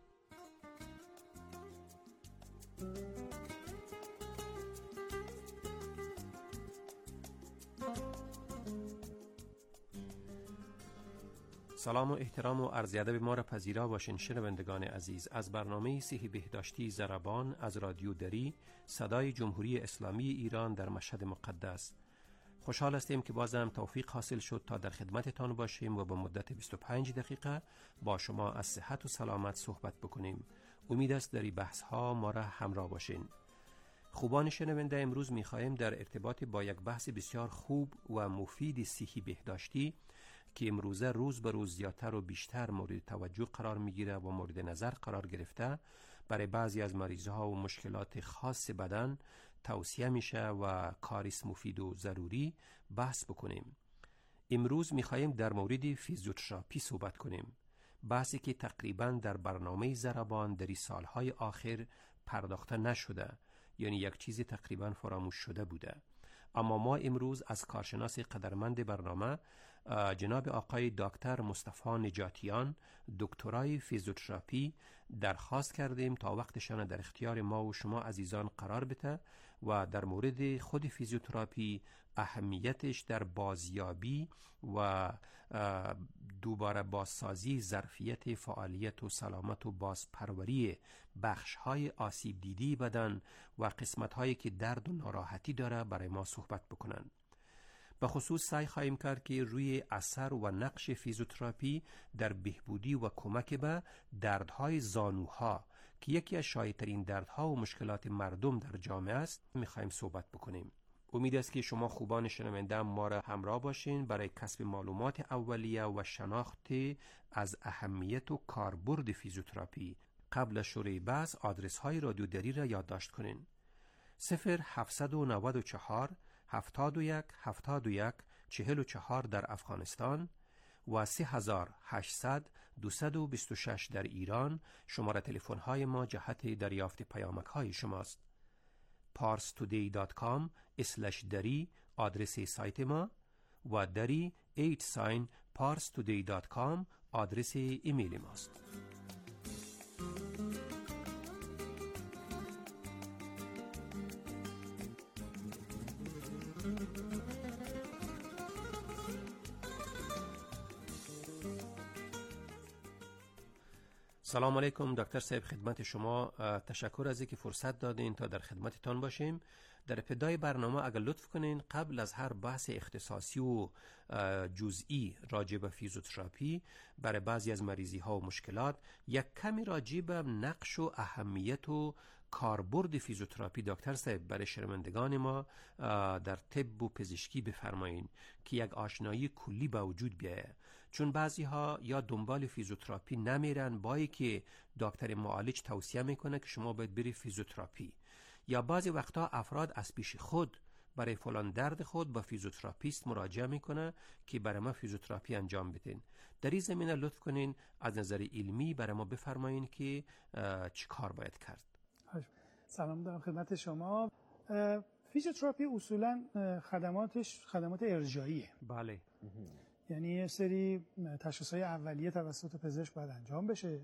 سلام و احترام و عرض ادب ما را پذیرا باشین شنوندگان عزیز. از برنامه صحی بهداشتی ضربان از رادیو دری صدای جمهوری اسلامی ایران در مشهد مقدس خوشحال هستیم که بازم توفیق حاصل شد تا در خدمتتان باشیم و با مدت بیست و پنج دقیقه با شما از صحت و سلامت صحبت بکنیم. امید است در این بحث ها ما را همراه باشین. خوبان شنونده، امروز می‌خواهیم در ارتباط با یک بحث بسیار خوب و مفید صحی بهداشتی که امروزه روز به روز زیادتر و بیشتر مورد توجه قرار میگیره و مورد نظر قرار گرفته برای بعضی از مریضها و مشکلات خاص بدن توصیه میشه و کاریست مفید و ضروری بحث بکنیم. امروز میخواییم در مورد فیزیوتراپی صحبت کنیم، بحثی که تقریبا در برنامه ضربان در سالهای آخر پرداخته نشده، یعنی یک چیزی تقریبا فراموش شده بوده. اما ما امروز از کارشناس قدرمند برنامه جناب آقای دکتر مصطفی نجاتیان دکترای فیزیوتراپی درخواست کردیم تا وقتشان در اختیار ما و شما عزیزان قرار بده و در مورد خود فیزیوتراپی، اهمیتش در بازیابی و دوباره بازسازی ظرفیت فعالیت و سلامت و بازپروری بخش‌های آسیب دیدی بدن و قسمت‌هایی که درد و ناراحتی داره برای ما صحبت بکنن. به خصوص سعی خواهیم کرد که روی اثر و نقش فیزیوتراپی در بهبودی و کمک به دردهای زانوها که یکی از شایع‌ترین دردها و مشکلات مردم در جامعه است می‌خوایم صحبت بکنیم. امید است که شما خوبان شنونده ما را همراه باشین برای کسب معلومات اولیه و شناخت از اهمیت و کاربرد فیزیوتراپی. قبل از شروع بحث آدرس های رادیو دری را یادداشت کنین: صفر هفتصد و نود و چهار هفتاد و یک هفتاد و یک چهل و چهار در افغانستان و سه هزار و هشتصد دویست و بیست و شش در ایران. شماره تلفن های ما جهت دریافت پیامک های شماست. پارس تودی دات کام اسلش دری آدرس سایت ما و دری ایت ساین پارس تودی دات کام آدرس ایمیل ماست. سلام علیکم دکتر صاحب، خدمت شما. تشکر از اینکه فرصت دادین تا در خدمتتان باشیم. در ابتدای برنامه اگر لطف کنین قبل از هر بحث اختصاصی و جزئی راجع به فیزیوتراپی برای بعضی از مریضی ها و مشکلات یک کمی راجع به نقش و اهمیت و کاربرد فیزیوتراپی دکتر صاحب برای شنوندگان ما در طب و پزشکی بفرمایین که یک آشنایی کلی به وجود بیاید، چون بعضی ها یا دنبال فیزیوتراپی نمیرن با که دکتر معالج توصیه میکنه که شما باید بری فیزیوتراپی، یا بعضی وقتا افراد از پیش خود برای فلان درد خود با فیزیوتراپیست مراجعه میکنه که برای ما فیزیوتراپی انجام بدین. در این زمینه لطف کنین از نظر علمی برای ما بفرمایین که چی کار باید کرد. سلام دارم خدمت شما. فیزیوتراپی اصولا خدماتش خدمات ارجاعیه. بله. یعنی یه سری تشخیص‌های اولیه توسط پزشک باید انجام بشه،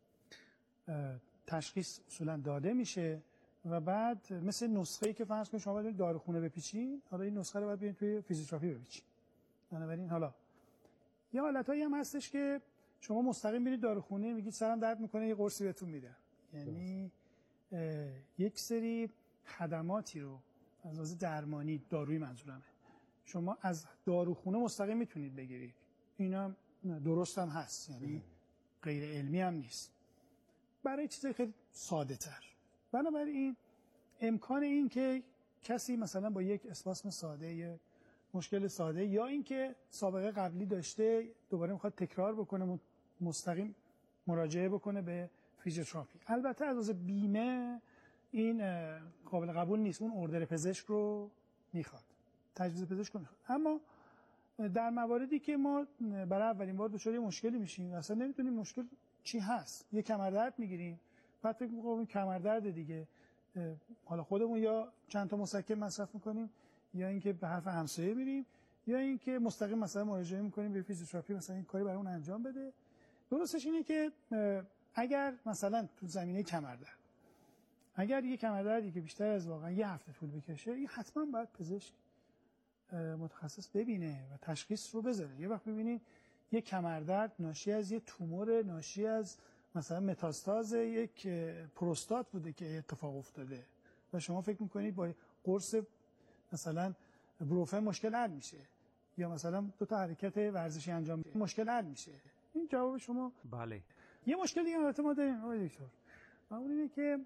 تشخیص اصولا داده میشه و بعد مثل نسخه‌ای که فرض کنید شما باید داروخونه بپیچین، حالا این نسخه رو باید بیارین توی فیزیوتراپی بپیچین. بنابراین حالا یه حالتایی هم هستش که شما مستقیم برید داروخونه میگید سرم درد میکنه یه قرصی بهتون میدن. یعنی یک سری خدماتی رو از لحاظ درمانی دارویی منظورمه شما از داروخونه مستقیم میتونید بگیرید. اینا درست هم هست، یعنی غیر علمی هم نیست، برای چیزای خیلی ساده تر. بنابراین امکان این که کسی مثلا با یک اسپاسم ساده یه مشکل ساده یا اینکه سابقه قبلی داشته دوباره میخواد تکرار بکنه مستقیم مراجعه بکنه به فیزیوتراپی. البته از لحاظ بیمه این قابل قبول نیست، اون اردر پزشک رو میخواد، تجویز پزشک رو میخواد. اما در مواردی که ما برای اولین بار دچار مشکلی میشیم اصلا نمیدونیم مشکل چی هست، یه کمردرد میگیریم بعد فکر می‌کنیم کمردرد دیگه، حالا خودمون یا چند تا مسکن مصرف میکنیم یا اینکه به حرف همسایه میریم یا اینکه مستقیم مثلا مراجعه میکنیم به فیزیوتراپی مثلا این کاری برای اون انجام بده. درستش اینه که اگر مثلا تو زمینه کمردرد اگر یه کمردردی که بیشتر از واقعا یه هفته طول بکشه، این حتما باید پزشک متخصص ببینه و تشخیص رو بذاره. یه وقت ببینید یه کمردرد ناشی از یه تومور، ناشی از مثلا متاستاز یک پروستات بوده که اتفاق افتاده و شما فکر میکنید با قرص مثلا بروفن مشکل حل میشه یا مثلا دو تا حرکت ورزشی انجام میشه مشکل حل میشه. این جواب شما بله. یه مشکل دیگه البته ما داریم آقای دکتر، و اون اینه که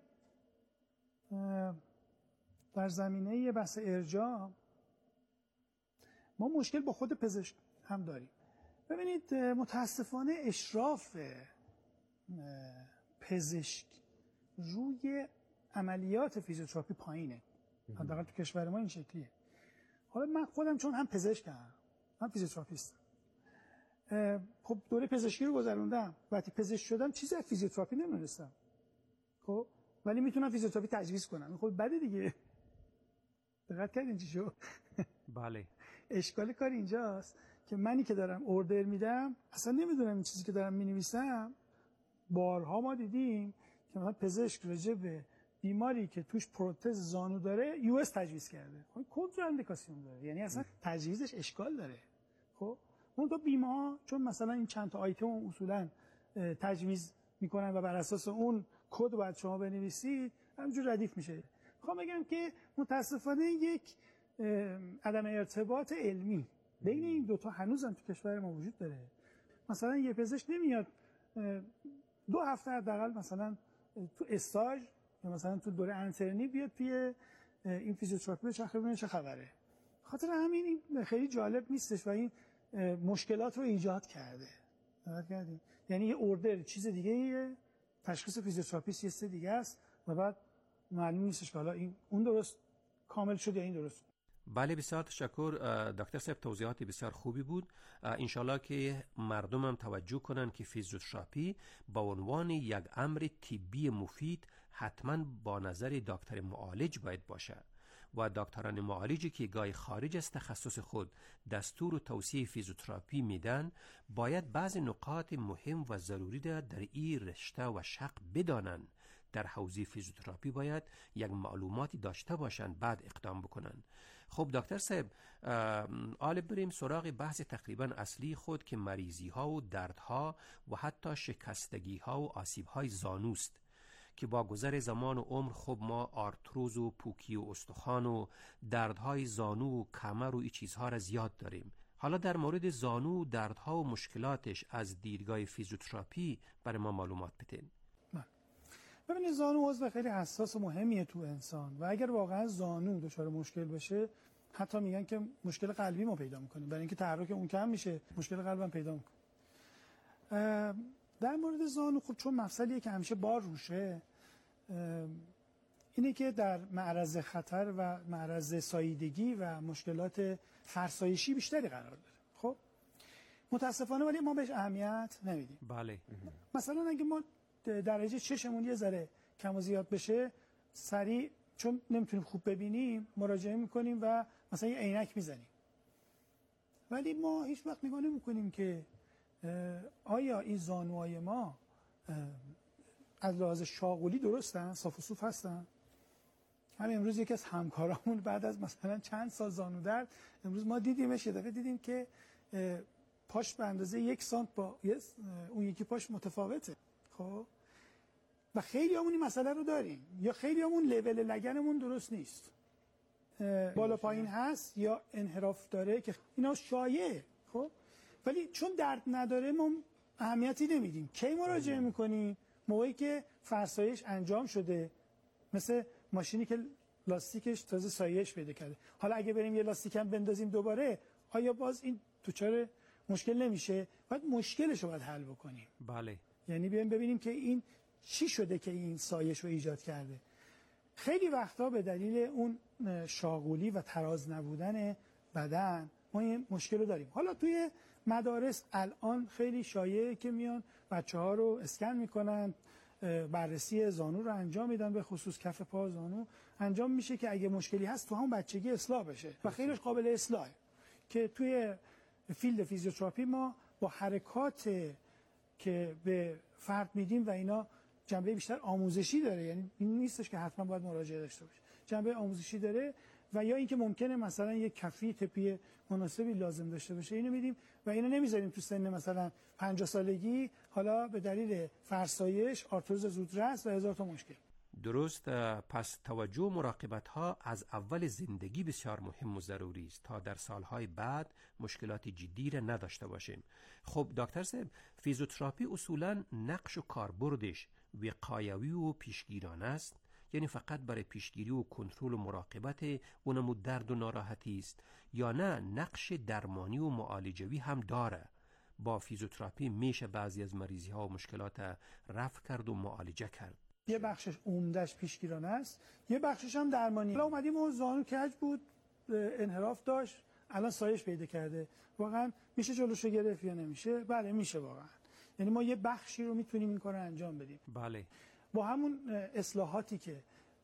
در زمینه بحث ارجاع ما مشکل با خود پزشک هم داریم. ببینید متاسفانه اشراف پزشک روی عملیات فیزیوتراپی پایینه، حداقل تو کشور ما این شکلیه. حالا من خودم چون هم پزشکم هم فیزیوتراپیستم، خب دوره پزشکی رو گذروندم، وقتی پزشک شدم چیزی از فیزیوتراپی نمی‌دونستم، خب ولی میتونم فیزیوتراپی تجویز کنم. خب بده دیگه، دقت کردین چی شد؟ بله. اشکال کار اینجاست که منی که دارم اوردر میدم اصلا نمیدونم این چیزی که دارم مینویسم. بارها ما دیدیم که مثلا پزشک راجع به بیماری که توش پروتز زانو داره یو اس تجویز کرده، خب کنتراندیکاسیون داره، یعنی اصلا تجویزش اشکال داره. خب اون تو بیمه ها چون مثلا این چند تا آیتم اصولا تجویز میکنن و بر اساس اون کد باید شما بنویسید، همینجور ردیف میشه. خب بگم که متاسفانه یک عدم ارتباط علمی بین این دوتا هنوز هم تو کشور ما وجود داره. مثلا یه پزشک نمیاد دو هفته حداقل مثلا تو استاژ یا مثلا تو دوره انترنی بیاد توی این فیزیوتراپی بچرخه ببینه چه خبره. خاطر همین این خیلی جالب نیستش و این مشکلات رو ایجاد کرده. دقت کردین؟ یعنی یه اوردر چیز دیگه ایه، تشخیص فیزیوتراپیست یه چیز دیگه است و بعد معلوم نیستش که حالا این اون درست کامل شد یا این درست. بله بسیار تشکر دکتر صاحب، توضیحات بسیار خوبی بود. انشالله که مردم هم توجه کنن که فیزیوتراپی با عنوان یک امر طبی مفید حتما با نظر دکتر معالج باید باشه و دکتران معالجی که گاهی خارج از تخصص خود دستور و توصیه فیزیوتراپی میدن باید بعض نکات مهم و ضروری در این رشته و شق بدانن. در حوزه فیزیوتراپی باید یک معلوماتی داشته باشند بعد اقدام بکنن. خب دکتر صاحب، آل بریم سراغ بحث تقریبا اصلی خود که مریضی ها و دردها و حتی شکستگی ها و آسیب های زانوست که با گذر زمان و عمر خب ما آرتروز و پوکی و استخوان و دردهای زانو و کمر و این چیزها را زیاد داریم. حالا در مورد زانو و دردها و مشکلاتش از دیدگاه فیزیوتراپی برای ما معلومات بدین. ببینید زانو عضو خیلی حساس و مهمیه تو انسان و اگر واقعا زانو دچار مشکل بشه حتی میگن که مشکل قلبی ما پیدا میکنیم، برای اینکه تحرک اون کم میشه مشکل قلب هم پیدا میکنه. در مورد زانو خب چون مفصلیه که همیشه بار روشه، اینه که در معرض خطر و معرض ساییدگی و مشکلات فرسایشی بیشتری قرار داره. خب متاسفانه ولی ما بهش اهمیت نمیدیم. بله. مثلا اگه ما درجه چشمون یه ذره کم و زیاد بشه، سریع چون نمیتونیم خوب ببینیم مراجعه میکنیم و مثلا یه عینک میزنیم، ولی ما هیچ وقت نگاه نمیکنیم که آیا این زانوهای ما از لحاظ شاغولی درستن، صاف و صوف هستن. همین امروز یکی از همکارامون بعد از مثلا چند سال زانو درد، امروز ما دیدیمش، یه دفعه دیدیم که پاش به اندازه یک سانت با اون یکی پاش متفاوته. خب و خیلی همون این مسئله رو داریم، یا خیلی همون لول لگنمون درست نیست، بالا پایین هست یا انحراف داره که اینا شایعه. خب ولی چون درد نداره ما اهمیتی نمیدیم. کی مراجعه میکنیم؟ موقعی که فرسایش انجام شده، مثل ماشینی که لاستیکش تازه سایش پیدا کرده. حالا اگه بریم یه لاستیک هم بندازیم دوباره، آیا باز این دچار مشکل نمیشه؟ باید مشکلش رو باید حل بکنیم. بله. یعنی بیایم ببینیم که این چی شده که این سایش رو ایجاد کرده. خیلی وقتا به دلیل اون شاغولی و تراز نبودن بدن ما این مشکل رو داریم. حالا توی مدارس الان خیلی شایعه که میان بچه ها رو اسکن میکنن، بررسی زانو رو انجام میدن، به خصوص کف پا زانو انجام میشه که اگه مشکلی هست تو هم بچگی اصلاح بشه و خیلیش قابل اصلاحه. که توی فیلد فیزیوتراپی ما با حرکات که به فرد میدیم و اینا جنبه بیشتر آموزشی داره، یعنی این نیستش که حتما باید مراجعه داشته باشه، جنبه آموزشی داره و یا اینکه ممکنه مثلا یک کفی تپی مناسبی لازم داشته باشه، اینو میدیم و اینو نمیذاریم تو سن مثلا پنجاه سالگی حالا به دلیل فرسایش، آرتروز زودرس و هزار تا مشکل. درست. پس توجه و مراقبت ها از اول زندگی بسیار مهم و ضروری است تا در سالهای بعد مشکلات جدی را نداشته باشیم. خب دکتر صاحب، فیزیوتراپی اصولا نقش و کاربردش وقایوی و پیشگیرانه است، یعنی فقط برای پیشگیری و کنترل و مراقبت اونمو درد و ناراحتی است، یا نه نقش درمانی و معالجوی هم داره؟ با فیزیوتراپی میشه بعضی از مریضی ها و مشکلات رفع کرد و معالجه کرد. یه بخشش عمدهش پیشگیرانه است، یه بخشش هم درمانی. حالا اومدیم اون زانو کج بود، انحراف داشت، الان سایش پیدا کرده، واقعا میشه جلوشو گرفت یا نمیشه؟ بله میشه واقعا. یعنی ما یه بخشی رو میتونیم این کارو انجام بدیم. بله. با همون اصلاحاتی که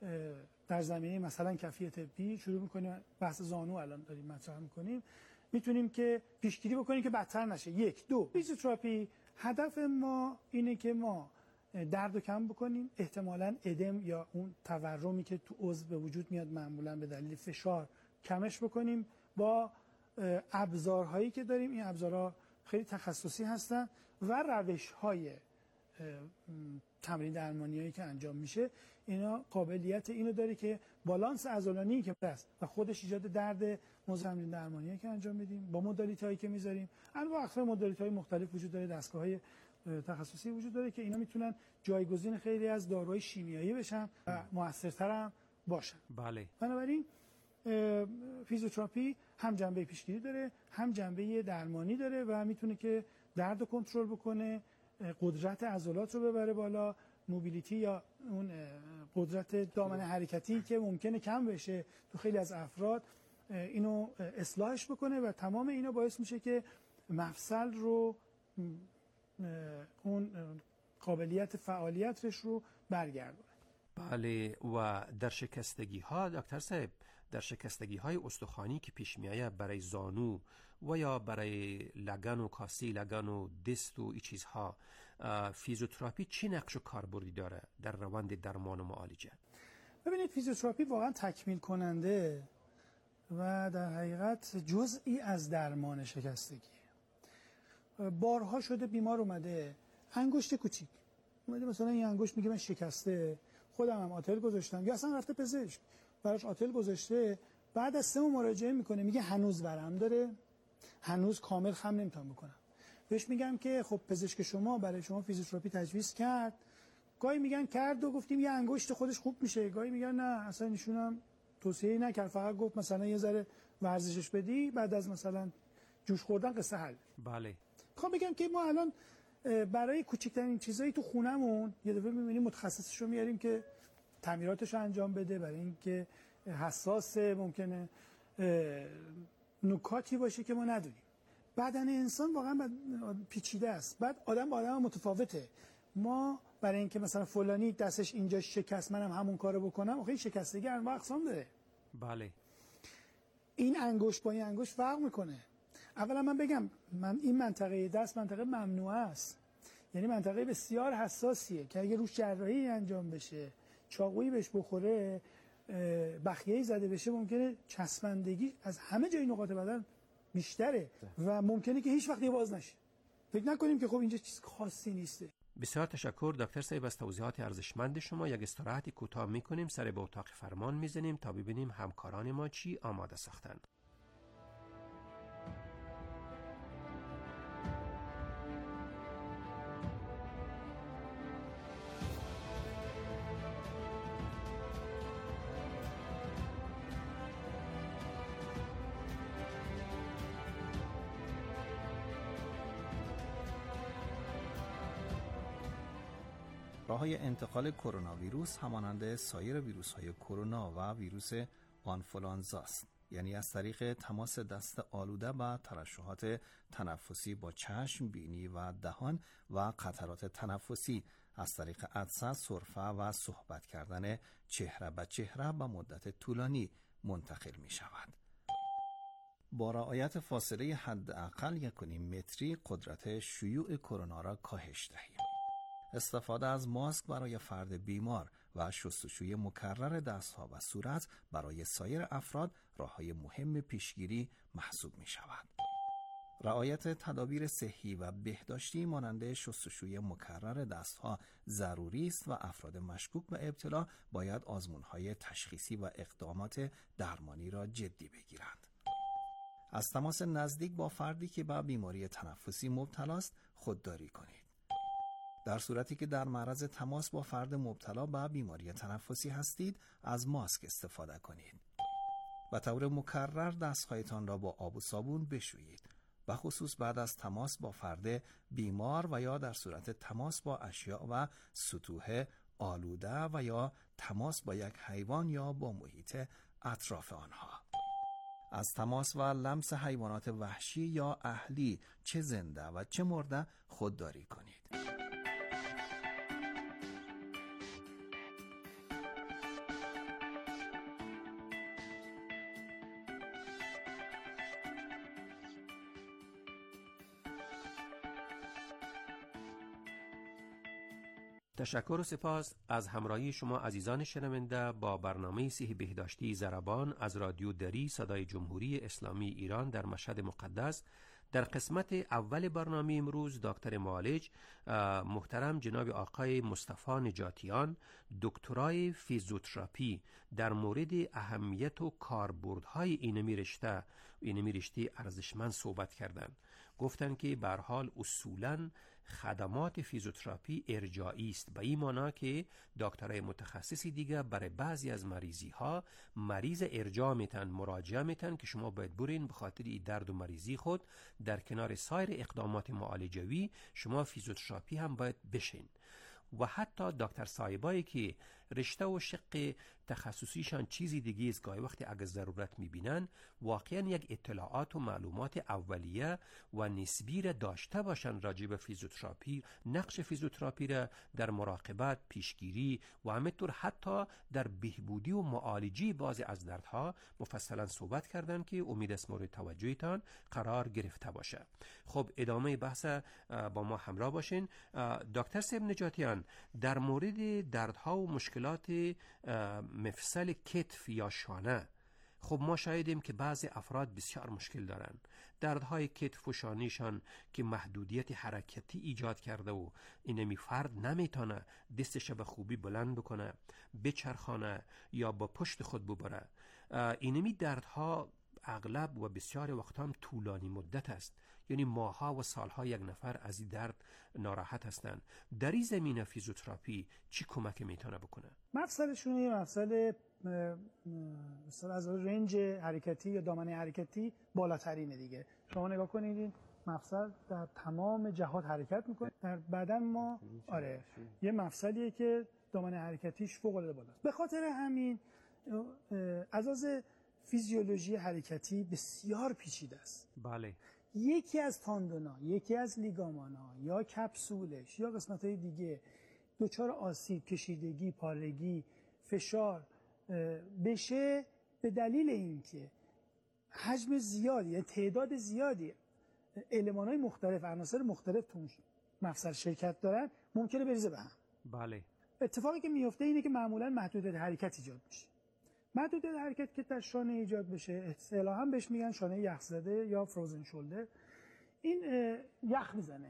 در زمینه مثلا کفی طبی شروع میکنیم، بحث زانو الان داریم مطرح میکنیم، میتونیم که پیشگیری بکنیم که بدتر نشه. یک دو فیزیوتراپی هدف ما اینه که ما درد رو کم بکنیم، احتمالاً ادم یا اون تورمی که تو عضو به وجود میاد معمولاً به دلیل فشار کمش بکنیم با ابزارهایی که داریم. این ابزارها خیلی تخصصی هستن و روش‌های تمرین درمانیایی که انجام میشه اینا قابلیت اینو داره که بالانس عضلانی که هست و خودش ایجاد درد موضوع تمرین درمانیایی که انجام میدیم با مدالیتایی که میذاریم. البته اکثر مدالیت‌های مختلف وجود داره، دستگاه‌های تخصصی وجود داره که اینا میتونن جایگزین خیلی از داروهای شیمیایی بشن و موثرتر هم باشن. بله. بنابراین فیزیوتراپی هم جنبه پیشگیری داره، هم جنبه درمانی داره و میتونه که درد رو کنترل بکنه، قدرت عضلات رو ببره بالا، موبیلیتی یا اون قدرت دامنه حرکتی که ممکنه کم بشه تو خیلی از افراد اینو اصلاحش بکنه و تمام اینا باعث میشه که مفصل رو اون قابلیت فعالیتش رو برگردونه. بله. و در شکستگی ها دکتر صاحب، در شکستگی های استخوانی که پیش میآید برای زانو و یا برای لگن و کاسی لگن و دست و این چیزها، فیزیوتراپی چی نقش و کاربردی داره در روند درمان و معالجه؟ ببینید فیزیوتراپی واقعا تکمیل کننده و در حقیقت جزئی از درمان شکستگی. بارها شده بیمار اومده انگشت کوچیک اومده، مثلا این انگشت میگه من شکسته، خودم هم آتل گذاشتم، یا اصلا رفته پزشک براش آتل گذاشته، بعد از سه ماه مراجعه میکنه میگه هنوز ورم داره، هنوز کامل خم نمیتونم بکنم. بهش میگم که خب پزشک شما برای شما فیزیوتراپی تجویز کرد، گاهی میگن کرد و گفتیم یه انگشت خودش خوب میشه، گاهی میگن نه اصلا ایشون توصیه نکرد، فقط گفت مثلا یه ذره ورزشش بدی، بعد از مثلا جوش خوردن قصه حل. بله. خب بگم که ما الان برای کوچکترین چیزایی تو خونمون یه دفعه می‌بینیم متخصصش رو میاریم که تعمیراتش رو انجام بده، برای اینکه حساس ممکنه نکاتی باشه که ما ندونیم. بدن انسان واقعا پیچیده است، بعد آدم با آدم متفاوته. ما برای اینکه مثلا فلانی دستش اینجا شکست منم هم همون کارو بکنم، آخه این شکستگی انواع اقسام داره. بله. این انگشت با این انگشت فرق میکنه. اولا من بگم من این منطقه دست منطقه ممنوعه است، یعنی منطقه بسیار حساسیه که اگه روش جراحی انجام بشه، چاقویی بهش بخوره، بخیه‌ای زده بشه، ممکنه چسبندگی از همه جای نقاط بدن بیشتره و ممکنه که هیچ وقت دیگه باز نشه. فکر نکنیم که خب اینجا چیز خاصی نیسته. بسیار تشکر دکتر صاحب از توضیحات ارزشمند شما. یک استراحتی کوتاه میکنیم، سر به اتاق فرمان میزنیم تا ببینیم همکاران ما چی آماده ساختند. راه‌های انتقال کرونا ویروس همانند سایر ویروس‌های کرونا و ویروس آنفولانزا است، یعنی از طریق تماس دست آلوده با ترشحات تنفسی با چشم، بینی و دهان و قطرات تنفسی، از طریق عطسه، سرفه و صحبت کردن چهره به چهره به مدت طولانی منتقل می شود. با رعایت فاصله حداقل یک و نیم متری قدرت شیوع کرونا را کاهش دهیم. استفاده از ماسک برای فرد بیمار و شستشوی مکرر دستها و صورت برای سایر افراد راه‌های مهم پیشگیری محسوب می شود. رعایت تدابیر صحی و بهداشتی مانند شستشوی مکرر دستها ضروری است و افراد مشکوک به ابتلا باید آزمون‌های تشخیصی و اقدامات درمانی را جدی بگیرند. از تماس نزدیک با فردی که به بیماری تنفسی مبتلا است خودداری کنید. در صورتی که در معرض تماس با فرد مبتلا به بیماری تنفسی هستید، از ماسک استفاده کنید. به طور مکرر دستهایتان را با آب و صابون بشویید، به خصوص بعد از تماس با فرد بیمار و یا در صورت تماس با اشیاء و سطوح آلوده و یا تماس با یک حیوان یا با محیط اطراف آنها. از تماس و لمس حیوانات وحشی یا اهلی چه زنده و چه مرده خودداری کنید. تشکر و سپاس از همراهی شما عزیزان شنونده با برنامه صحی بهداشتی ضربان از رادیو دری صدای جمهوری اسلامی ایران در مشهد مقدس. در قسمت اول برنامه امروز دکتر معالج محترم جناب آقای مصطفی نجاتیان دکترای فیزیوتراپی در مورد اهمیت و کاربردهای اینمی رشته اینمی رشته ارزشمند صحبت کردند. گفتند که به هر حال اصولاً خدمات فیزیوتراپی ارجاعی است، به این معنا که دکترای متخصصی دیگه برای بعضی از مریضی ها مریض ارجاع میتن، مراجعه میتن که شما باید برین به خاطر این درد و مریضی خود در کنار سایر اقدامات معالجوی شما فیزیوتراپی هم باید بشین. و حتی دکتر صاحبایی که رشته و شق تخصصیشان چیزی دیگه است، گاهی وقتی اگه ضرورت میبینن واقعا یک اطلاعات و معلومات اولیه و نسبی را داشته باشن راجع به فیزیوتراپی، نقش فیزیوتراپی را در مراقبت، پیشگیری و همینطور حتی در بهبودی و معالجه بعضی از دردها مفصلا صحبت کردن که امید است مورد توجهتان قرار گرفته باشه. خب ادامه بحث با ما همراه باشین. دکتر صاحب نجاتیان، در مورد دردها و مشکلات مفصل کتف یا شانه، خب ما شاهدیم که بعضی افراد بسیار مشکل دارن. دردهای کتف و شانیشان که محدودیت حرکتی ایجاد کرده و اینمی فرد نمیتونه دستش به خوبی بلند بکنه، بچرخانه یا با پشت خود ببره. اینمی دردها اغلب و بسیار وقت هم طولانی مدت است، یعنی ماها و سالها یک نفر از این درد ناراحت هستند. در این زمینه فیزیوتراپی چی کمک میتونه بکنه؟ مفصلشون یه مفصل مثلا از رنج حرکتی یا دامنه حرکتی بالاترینه دیگه. شما نگاه کنید این مفصل در تمام جهات حرکت میکنه. در بدن ما آره یه مفصلیه که دامنه حرکتیش فوق العاده بالاست. به خاطر همین اساس فیزیولوژی حرکتی بسیار پیچیده است. بله. یکی از تاندونا، یکی از لیگامانا یا کپسولش یا قسمت‌های دیگه دچار آسیب، کشیدگی، پارگی، فشار بشه به دلیل اینکه حجم زیادی، یعنی تعداد زیادی المان‌های مختلف، عناصر مختلف تو مفصل شرکت دارن، ممکنه بریزه به هم. بله. اتفاقی که میفته اینه که معمولاً محدودیت حرکت ایجاد میشه. محدودیت حرکت که در شانه ایجاد بشه، اصطلاحاً بهش میگن شانه یخ زده یا فروزن شولدر. این یخ میزنه،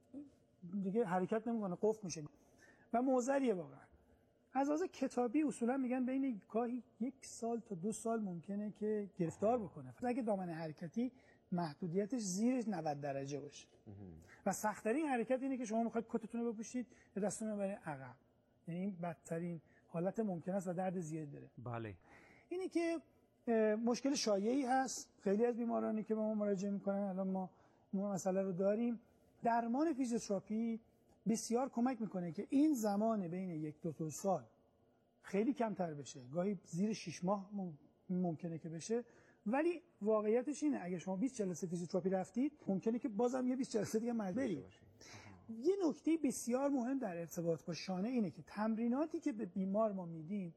دیگه حرکت نمیکنه، قفل میشه و معضلیه واقعا. از لحاظ کتابی اصولا میگن بین گاهی یک سال تا دو سال ممکنه که گرفتار بکنه اگه دامنه حرکتی محدودیتش زیر نود درجه باشه. و سخت‌ترین حرکت اینه که شما میخواید کتتون رو بپوشید یا دستتون رو ببرید عقب، یعنی این بدترین حالت ممکن است و درد زیاد داره. بله. اینی که مشکل شایعی هست، خیلی از بیمارانی که به ما مراجعه میکنن الان ما ما مسئله رو داریم. درمان فیزیوتراپی بسیار کمک میکنه که این زمان بین یک دو تا سال خیلی کمتر بشه، گاهی زیر شش ماه ممکنه که بشه، ولی واقعیتش اینه اگه شما بیست جلسه فیزیوتراپی رفتید ممکنه که بازم یه بیست جلسه دیگه مجبور برید. یه نکته بسیار مهم در ارتباط با شانه اینه که تمریناتی که به بیمار ما میدیم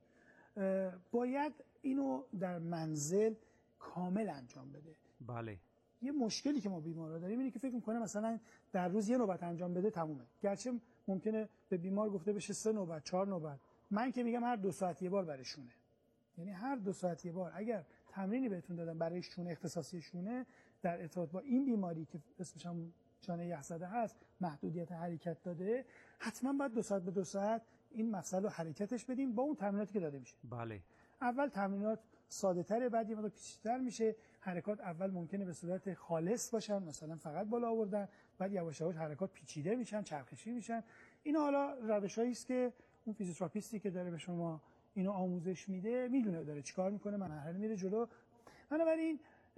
باید اینو در منزل کامل انجام بده. بله. یه مشکلی که ما بیمارا داریم اینه که فکر میکنه مثلا در روز یه نوبت انجام بده تمومه، گرچه ممکنه به بیمار گفته بشه سه نوبت، چهار نوبت. من که میگم هر دو ساعت یه بار برای شونه، یعنی هر دو ساعت یه بار اگر تمرینی بهتون دادم برای شونه، اختصاصی شونه در ارتباط با این بیماری که اسمش هم شانه یخ زده هست، محدودیت حرکت داده، حتما باید دو ساعت به دو ساعت این مفصل رو حرکتش بدیم با اون تمریناتی که داده میشه. بله. اول تمرینات ساده تره، بعد یه مقدار پیچیده‌تر میشه. حرکات اول ممکنه به صورت خالص باشن، مثلا فقط بالا آوردن، بعد یواش یواش حرکات پیچیده میشن، چرخشی میشن. این حالا روشایی است که اون فیزیوتراپیستی که داره به شما اینو آموزش میده میدونه داره چیکار میکنه، مرحله میره جلو. بنابراین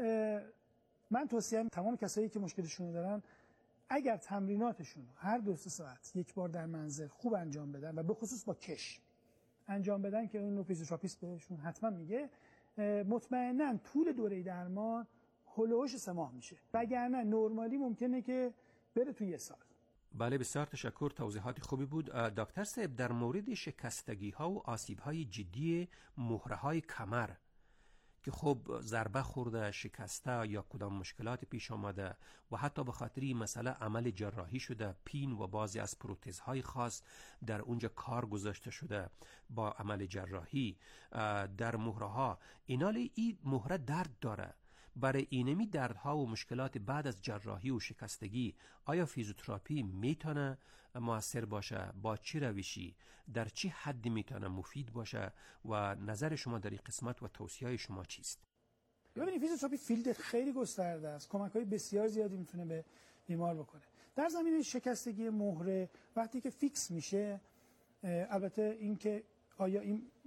من توصیه تمام کسایی که مشکلشون دارن اگر تمریناتشون هر دو سه ساعت یک بار در منزل خوب انجام بدن و به خصوص با کش انجام بدن که اون فیزیوتراپیست بهشون حتما میگه، مطمئنا طول دوره درمان هولوش سه ماه میشه، وگرنه نرمالی ممکنه که بره توی یه سال. بله، بسیار تشکر، توضیحات خوبی بود. دکتر صاحب، در مورد شکستگی ها و آسیب های جدی مهره های کمر که خب ضربه خورده، شکسته یا کدام مشکلات پیش آمده و حتی به خاطر این مسئله عمل جراحی شده، پین و بعضی از پروتزهای خاص در اونجا کار گذاشته شده با عمل جراحی در مهره ها، اینال این مهره درد داره. برای اینمی دردها و مشکلات بعد از جراحی و شکستگی آیا فیزیوتراپی میتونه موثر باشه؟ با چی روشی؟ در چی حدی میتونه مفید باشه؟ و نظر شما در این قسمت و توصیه شما چیست؟ ببینید فیزیوتراپی فیلد خیلی گسترده است، کمک‌های بسیار زیادی میتونه به بیمار بکنه. در زمینه شکستگی مهره وقتی که فیکس میشه، البته این که آیا این